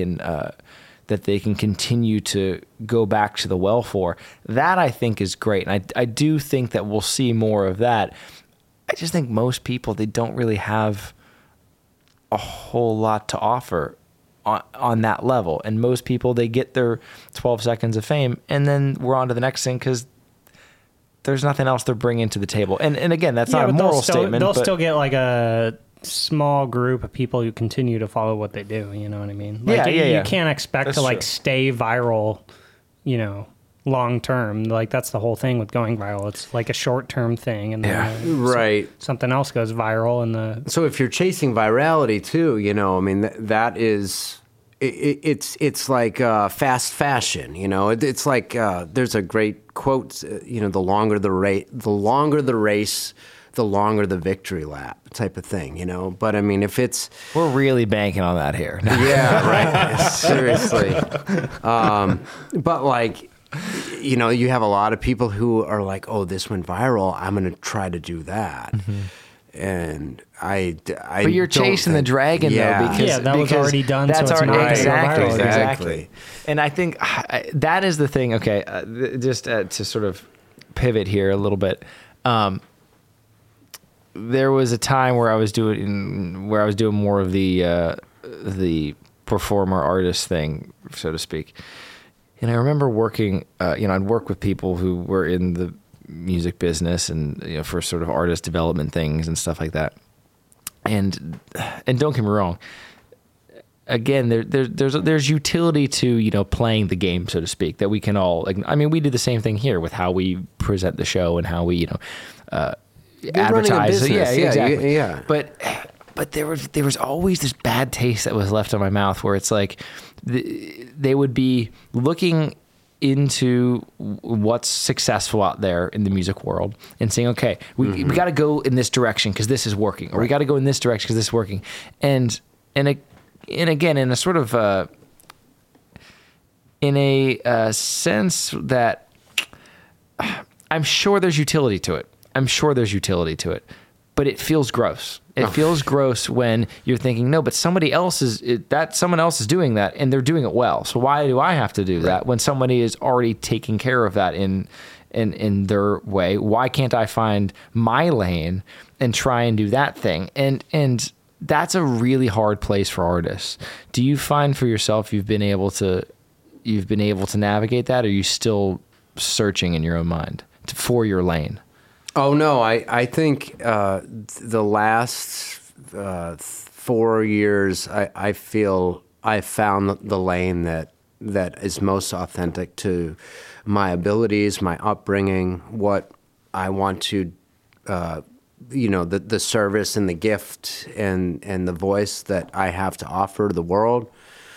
continue to go back to the well for. That I think is great, and I do think that we'll see more of that. I just think most people, they don't really have a whole lot to offer on that level. And most people, they get their 12 seconds of fame, and then we're on to the next thing because there's nothing else they're bringing to the table. And again, that's not a moral statement. They'll still get like a small group of people who continue to follow what they do. You know what I mean? Like, you can't expect that's to like true. Stay viral, long term. Like that's the whole thing with going viral. It's like a short term thing, and then right. Something else goes viral, and so if you're chasing virality too, I mean that is it's like fast fashion. It's like there's a great quote. The longer the race, the longer the victory lap type of thing. But I mean, if it's we're really banking on that here. Yeah, right. Seriously, but like. You have a lot of people who are like, oh, this went viral, I'm going to try to do that. Mm-hmm. And I but you're chasing the dragon, though, because that was already done. That's so it's already not exactly. And I think that is the thing. Okay, just to sort of pivot here a little bit. There was a time where I was doing more of the performer artist thing, so to speak. And I remember working, I'd work with people who were in the music business and, for sort of artist development things and stuff like that. And don't get me wrong. Again, there's utility to, playing the game, so to speak, that we can all, we do the same thing here with how we present the show and how we, advertise. Yeah, exactly. Yeah. But there was always this bad taste that was left in my mouth where it's like they would be looking into what's successful out there in the music world and saying, okay, we got to go in this direction because this is working, or we got to go in this direction because this is working. And again, in a sort of in a sense that I'm sure there's utility to it. But it feels gross. It feels gross when you're thinking, no, but someone else is doing that, and they're doing it well. So why do I have to do that when somebody is already taking care of that in their way? Why can't I find my lane and try and do that thing? And that's a really hard place for artists. Do you find for yourself you've been able to navigate that, or are you still searching in your own mind for your lane? Oh, no, I think the last 4 years, I feel I found the lane that is most authentic to my abilities, my upbringing, what I want to, the service and the gift and the voice that I have to offer the world.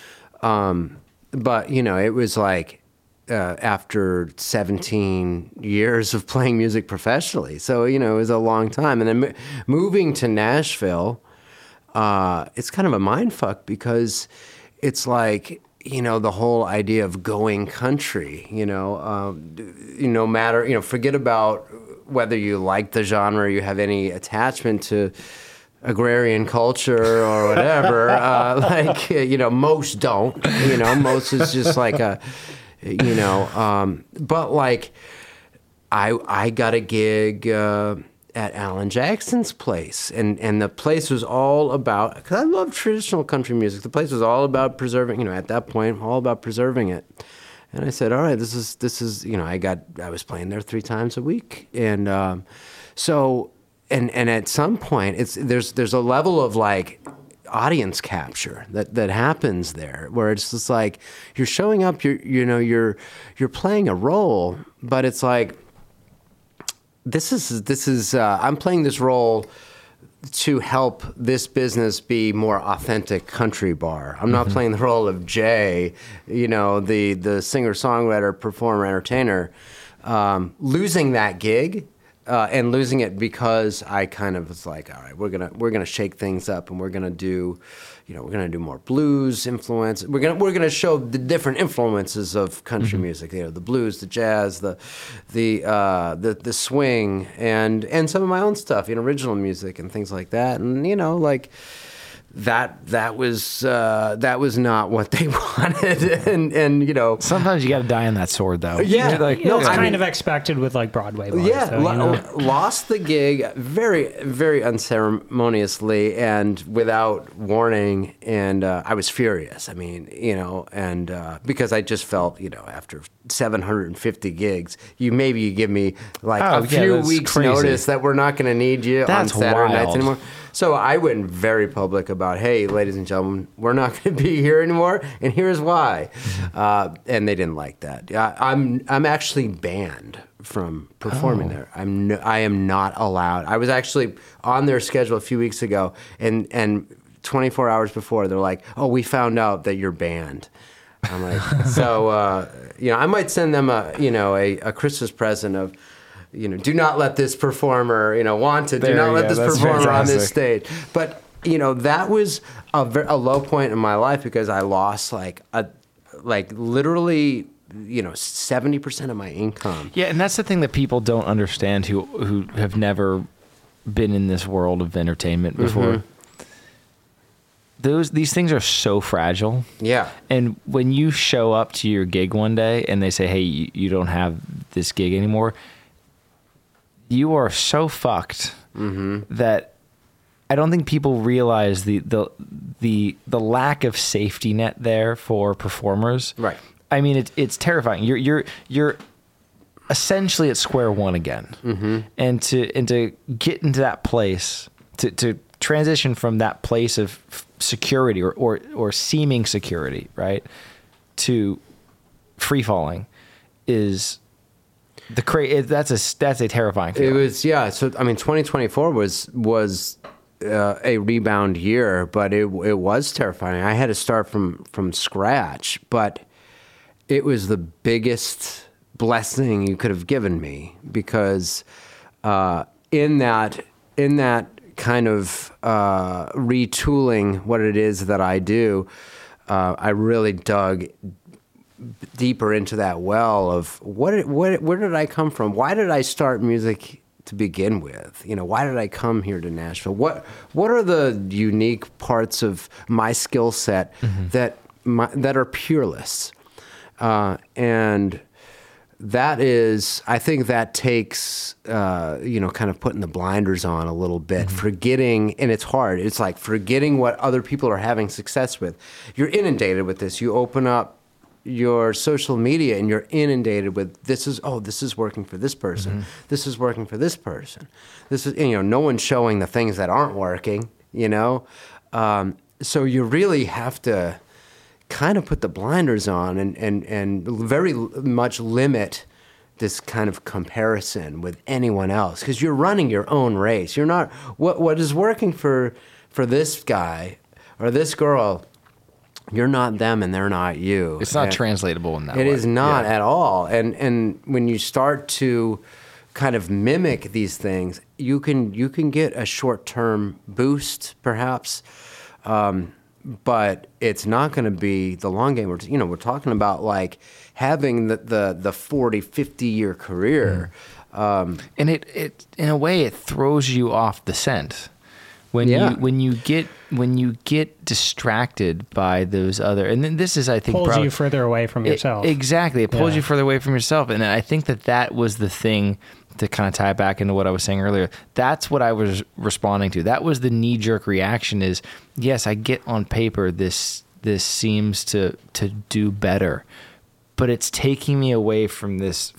But, it was like, after 17 years of playing music professionally. So, it was a long time. And then moving to Nashville, it's kind of a mind fuck because it's like, the whole idea of going country, no matter, forget about whether you like the genre, you have any attachment to agrarian culture or whatever. Most don't, most is just like a, but like I got a gig at Alan Jackson's place, and the place was all about, because I love traditional country music, the place was all about preserving, at that point, all about preserving it. And I said, all right, this is I was playing there 3 times a week, and so at some point there's a level of like audience capture that happens there, where it's just like you're showing up, you're playing a role, but it's like I'm playing this role to help this business be more authentic country bar. I'm not playing the role of Jay, the singer, songwriter, performer, entertainer. Losing that gig and losing it because I kind of was like, all right, we're gonna shake things up and we're gonna do more blues influence. We're gonna show the different influences of country music. The blues, the jazz, the swing, and some of my own stuff, original music and things like that. And that was not what they wanted. And sometimes you got to die on that sword, though. Yeah, it's kind of expected with Broadway bars. Yeah, so, lost the gig very, very unceremoniously and without warning, and I was furious. I mean, because I just felt, after 750 gigs, you give me a few weeks notice that we're not going to need you on Saturday nights anymore. So I went very public about, hey, ladies and gentlemen, we're not going to be here anymore, and here's why. And they didn't like that. I'm actually banned from performing there. I am not allowed. I was actually on their schedule a few weeks ago, and 24 hours before, they're like, oh, we found out that you're banned. I'm like, so I might send them a Christmas present of, do not let this performer, wanted, do not let this performer on this stage. But, that was a low point in my life because I lost literally, 70% of my income. Yeah, and that's the thing that people don't understand who have never been in this world of entertainment before. These things are so fragile. Yeah. And when you show up to your gig one day and they say, hey, you don't have this gig anymore, you are so fucked that I don't think people realize the lack of safety net there for performers. Right. I mean, it's terrifying. You're essentially at square one again, and to get into that place, to transition from that place of security or seeming security, right, to free falling, is that's a terrifying feeling. It was, so I mean, 2024 was a rebound year, but it was terrifying. I had to start from scratch, but it was the biggest blessing you could have given me because in that kind of retooling what it is that I do, I really dug deeper into that well of where did I come from? Why did I start music to begin with? Why did I come here to Nashville? What are the unique parts of my skill set that are peerless? And that is, I think that takes, kind of putting the blinders on a little bit, forgetting, and it's hard. It's like forgetting what other people are having success with. You're inundated with this. You open up your social media and you're inundated with this is working for this person. This is working for this person. This is, no one's showing the things that aren't working, so you really have to kind of put the blinders on and very much limit this kind of comparison with anyone else because you're running your own race. You're not what is working for this guy or this girl. You're not them and they're not you. It's not translatable in that way. It is not at all. And when you start to kind of mimic these things, you can get a short-term boost perhaps. But it's not going to be the long game. We're talking about like having the 40, 50-year career. And it in a way it throws you off the scent. When you get distracted by those other, and then this is, I think, pulls you further away from yourself. Exactly, it pulls you further away from yourself, and I think that was the thing to kind of tie it back into what I was saying earlier. That's what I was responding to. That was the knee-jerk reaction. Is yes, I get on paper this seems to do better, but it's taking me away from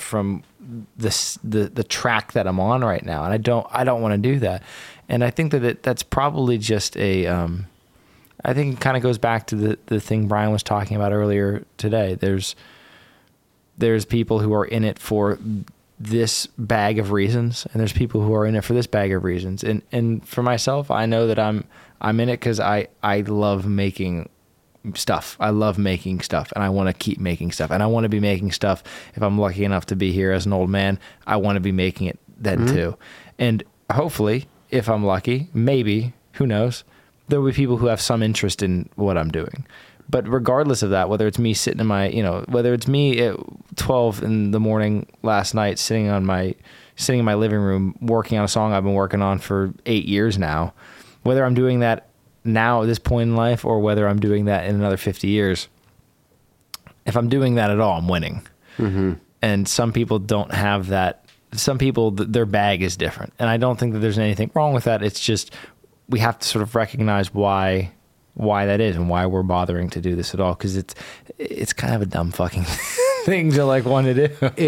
the track that I'm on right now, and I don't want to do that. And I think that's probably just I think it kind of goes back to the thing Brian was talking about earlier today. There's people who are in it for this bag of reasons, and there's people who are in it for this bag of reasons. And for myself, I know that I'm in it because I love making stuff. I love making stuff, and I want to keep making stuff. And I want to be making stuff. If I'm lucky enough to be here as an old man, I want to be making it then too. And hopefully, if I'm lucky, maybe, who knows, there will be people who have some interest in what I'm doing. But regardless of that, whether it's me sitting in my, whether it's me at 12 in the morning last night, sitting in my living room, working on a song I've been working on for 8 years now, whether I'm doing that now at this point in life or whether I'm doing that in another 50 years, if I'm doing that at all, I'm winning. Mm-hmm. And some people don't have that. Some people, their bag is different. And I don't think that there's anything wrong with that. It's just, we have to sort of recognize why that is and why we're bothering to do this at all. Cause it's kind of a dumb fucking thing to like want to do.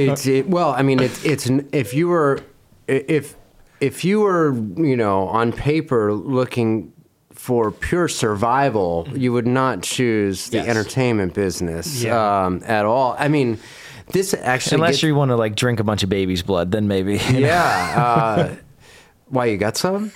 If you were, on paper looking for pure survival, you would not choose the entertainment business at all. I mean, this actually... Unless you want to like drink a bunch of baby's blood, then maybe. Yeah. Why, you got some?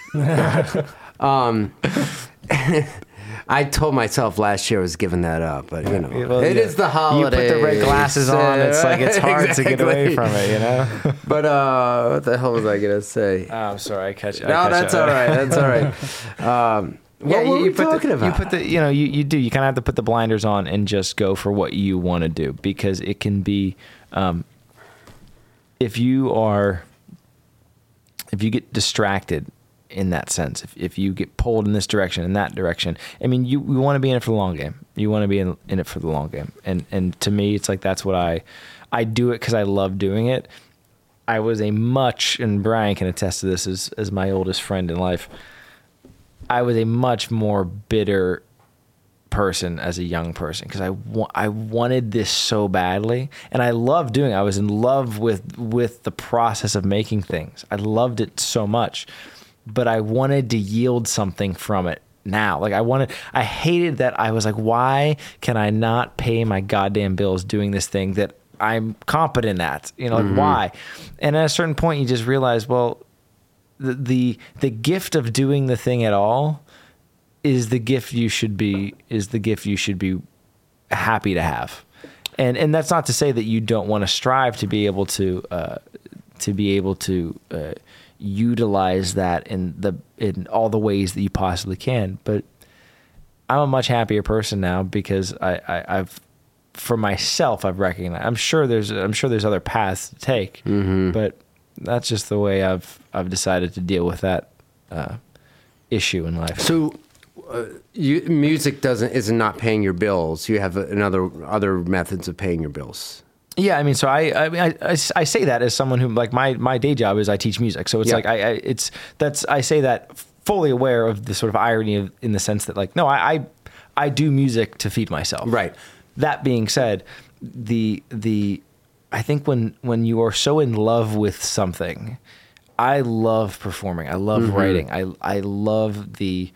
I told myself last year I was giving that up, but it is the holidays. You put the red glasses on, it's like it's hard to get away from it, But what the hell was I gonna say? Oh, I'm sorry, I catch you. No, that's all right. That's all right. What were we talking about? You put the, you do. You kind of have to put the blinders on and just go for what you want to do, because it can be, if you get distracted in that sense, if you get pulled in this direction and that direction, I mean, you want to be in it for the long game. You want to be in it for the long game. And to me, it's like, that's what I do it because I love doing it. I was and Brian can attest to this as my oldest friend in life, I was a much more bitter person as a young person because I wanted this so badly, and I loved doing it. I was in love with the process of making things. I loved it so much, but I wanted to yield something from it now. Like I hated that. I was like, why can I not pay my goddamn bills doing this thing that I'm competent at? Like why? And at a certain point you just realize, well, the gift of doing the thing at all is the gift you should be happy to have. And that's not to say that you don't want to strive to be able to utilize that in all the ways that you possibly can. But I'm a much happier person now because I've for myself I've recognized. I'm sure there's other paths to take, but that's just the way I've decided to deal with that issue in life. So, music is not paying your bills. You have other methods of paying your bills. Yeah, I mean, so I say that as someone who, like, my day job is I teach music, so it's like I say that fully aware of the sort of irony in the sense that, like, no, I do music to feed myself. Right. That being said, I think when you are so in love with something, I love performing. I love writing. I love the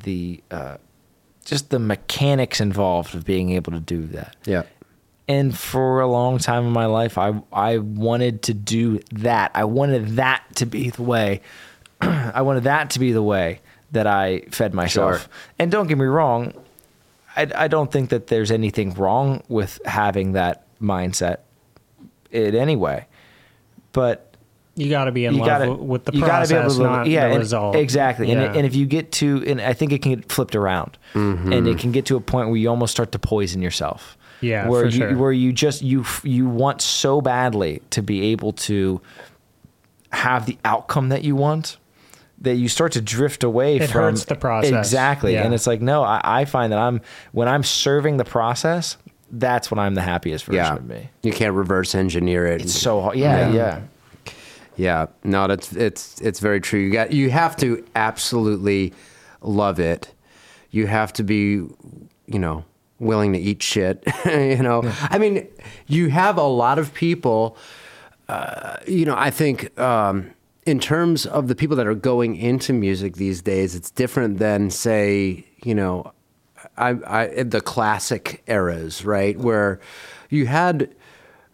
just the mechanics involved of being able to do that. Yeah. And for a long time in my life, I wanted to do that. I wanted that to be the way. I wanted that to be the way that I fed myself. Sure. And don't get me wrong, I don't think that there's anything wrong with having that mindset in any way. But you got to be in love with the process, not the result. Exactly. Yeah. And if you get to, and I think it can get flipped around, and it can get to a point where you almost start to poison yourself. Yeah, where sure. Where you just you want so badly to be able to have the outcome that you want that you start to drift away from. It hurts the process. Exactly. Yeah. And it's like, no, I find that when I'm serving the process, that's when I'm the happiest version of me. You can't reverse engineer it. It's so hard. Yeah. Yeah, no, it's very true. You have to absolutely love it. You have to be, willing to eat shit. Yeah. I mean, you have a lot of people. I think in terms of the people that are going into music these days, it's different than, say, the classic eras, right, where you had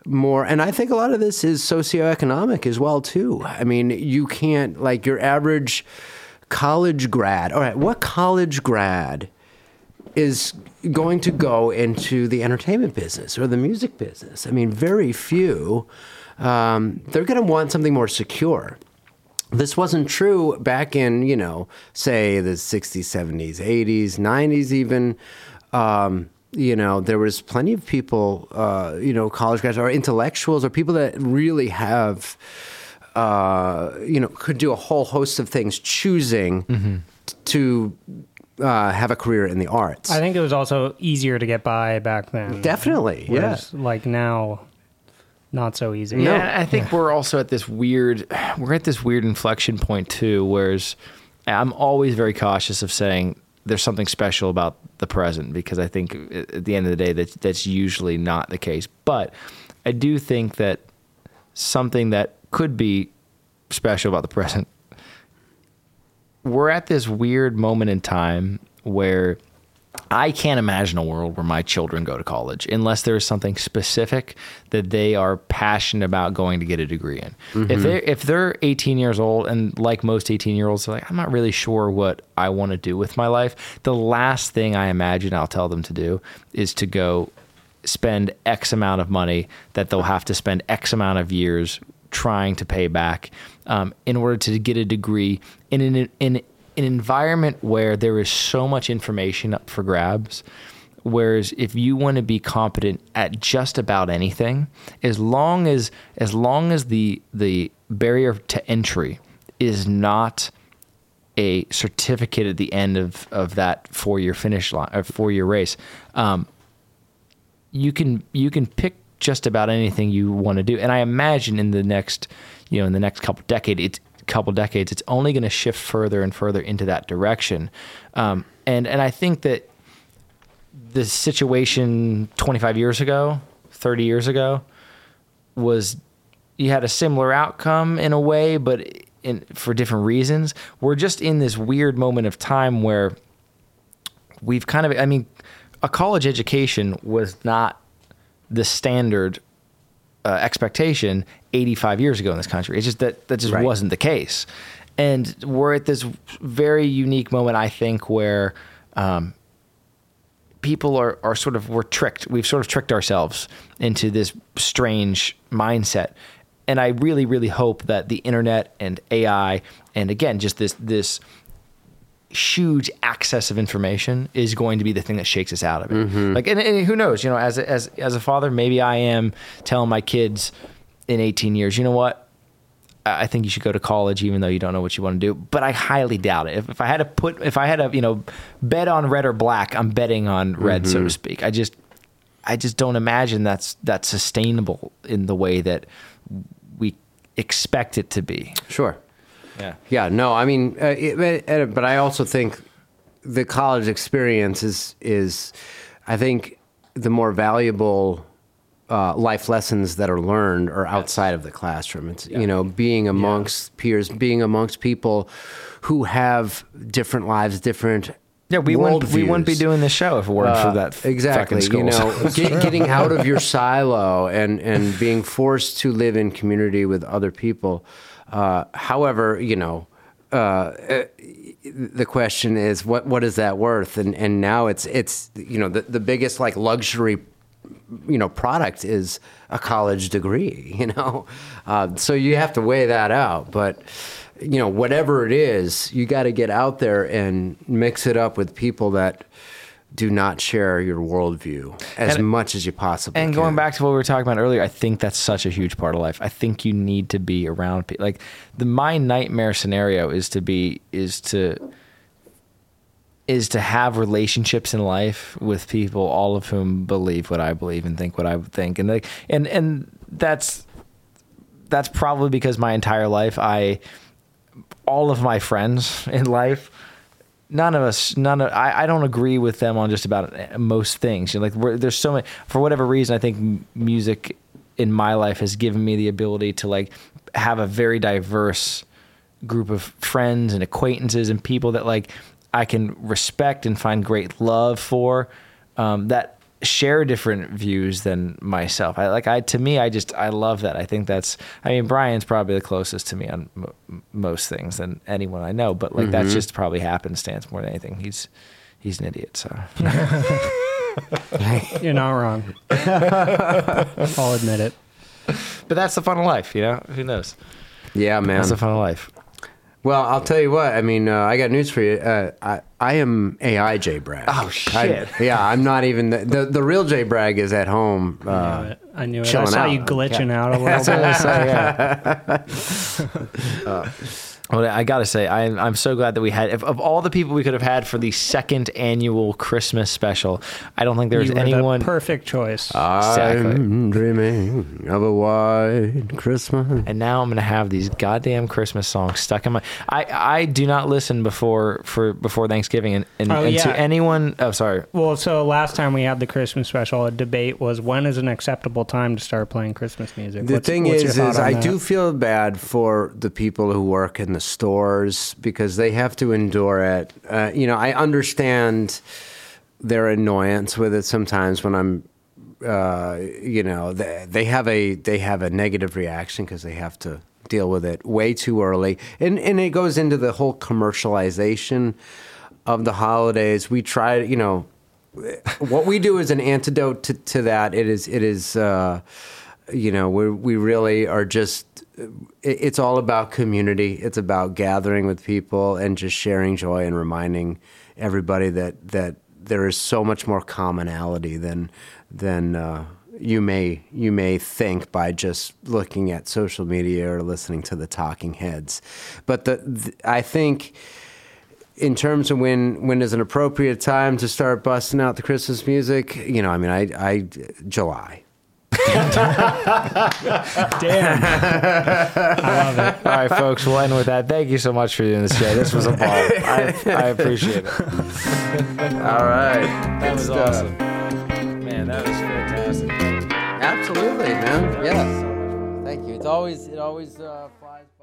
more, and I think a lot of this is socioeconomic as well too. I mean, you can't, like, your average college grad. All right, what college grad is going to go into the entertainment business or the music business? I mean, very few. They're going to want something more secure. This wasn't true back in, say the 60s, 70s, 80s, 90s even. There was plenty of people, college grads or intellectuals or people that really have, could do a whole host of things, choosing to have a career in the arts. I think it was also easier to get by back then. Definitely, Whereas, like now, not so easy. Yeah, I think we're also at this weird inflection point too, whereas I'm always very cautious of saying there's something special about the present, because I think at the end of the day that's usually not the case. But I do think that something that could be special about the present, we're at this weird moment in time where I can't imagine a world where my children go to college unless there's something specific that they are passionate about going to get a degree in. If they're 18 years old and, like most 18-year-olds, they're like, I'm not really sure what I want to do with my life, the last thing I imagine I'll tell them to do is to go spend X amount of money that they'll have to spend X amount of years trying to pay back in order to get a degree in an environment where there is so much information up for grabs. Whereas if you want to be competent at just about anything, as long as the barrier to entry is not a certificate at the end of that 4-year finish line or 4-year race, you can pick just about anything you want to do. And I imagine in the next couple decades, it's only going to shift further and further into that direction. And I think that the situation 25 years ago, 30 years ago, was you had a similar outcome in a way, but for different reasons. We're just in this weird moment of time where we've a college education was not the standard expectation 85 years ago in this country. It's just that just Right. wasn't the case. And we're at this very unique moment, I think, where people we're tricked. We've sort of tricked ourselves into this strange mindset. And I really, really hope that the internet and AI, and again, just this huge access of information is going to be the thing that shakes us out of it. Like, and who knows, as a father, maybe I am telling my kids in 18 years, you know what? I think you should go to college even though you don't know what you want to do, but I highly doubt it. If I had to bet on red or black, I'm betting on red, so to speak. I just don't imagine that's sustainable in the way that we expect it to be. Sure. Yeah. No, I mean, but I also think the college experience is I think the more valuable life lessons that are learned are outside of the classroom. It's, being amongst peers, being amongst people who have different lives, different we wouldn't be doing this show if it weren't for that exactly. fucking school. Getting out of your silo and being forced to live in community with other people. However, the question is what is that worth? And now it's the biggest luxury product is a college degree. So you have to weigh that out. But whatever it is, you got to get out there and mix it up with people that do not share your worldview as much as you possibly can. And going back to what we were talking about earlier, I think that's such a huge part of life. I think you need to be around people. Like my nightmare scenario is to have relationships in life with people, all of whom believe what I believe and think what I think. And and that's probably because my entire life, all of my friends in life, I don't agree with them on just about most things. There's so many, for whatever reason, I think music in my life has given me the ability to have a very diverse group of friends and acquaintances and people that I can respect and find great love for, that share different views than myself. I love that. I think Brian's probably the closest to me on most things than anyone I know, but like that's just probably happenstance more than anything. He's an idiot, so. You're not wrong. I'll admit it. But that's the fun of life, who knows? Yeah, man. That's the fun of life. Well, I'll tell you what. I mean, I got news for you. I am AI Jay Bragg. Oh shit! I'm not even the real Jay Bragg is at home. I knew it. I saw you glitching out a little bit. Well, I gotta say, I'm so glad that we had of all the people we could have had for the second annual Christmas special. I don't think there was anyone the perfect choice. I'm dreaming of a white Christmas. And now I'm gonna have these goddamn Christmas songs stuck in my. I do not listen before Thanksgiving, and to anyone. Oh, sorry. Well, so last time we had the Christmas special, a debate was when is an acceptable time to start playing Christmas music. The thing is I do feel bad for the people who work in the stores because they have to endure it. I understand their annoyance with it sometimes when I'm, they have a negative reaction because they have to deal with it way too early, and it goes into the whole commercialization of the holidays. We try, what we do is an antidote to that. It is. We really are just. It's all about community. It's about gathering with people and just sharing joy and reminding everybody that there is so much more commonality than you may think by just looking at social media or listening to the talking heads. But I think in terms of when is an appropriate time to start busting out the Christmas music, July. Damn. I love it. All right, folks, we'll end with that. Thank you so much for doing this, Jay. This was a ball. I appreciate it. All right. That was awesome. Man, that was fantastic. Absolutely, man. Yeah. Thank you. It always flies.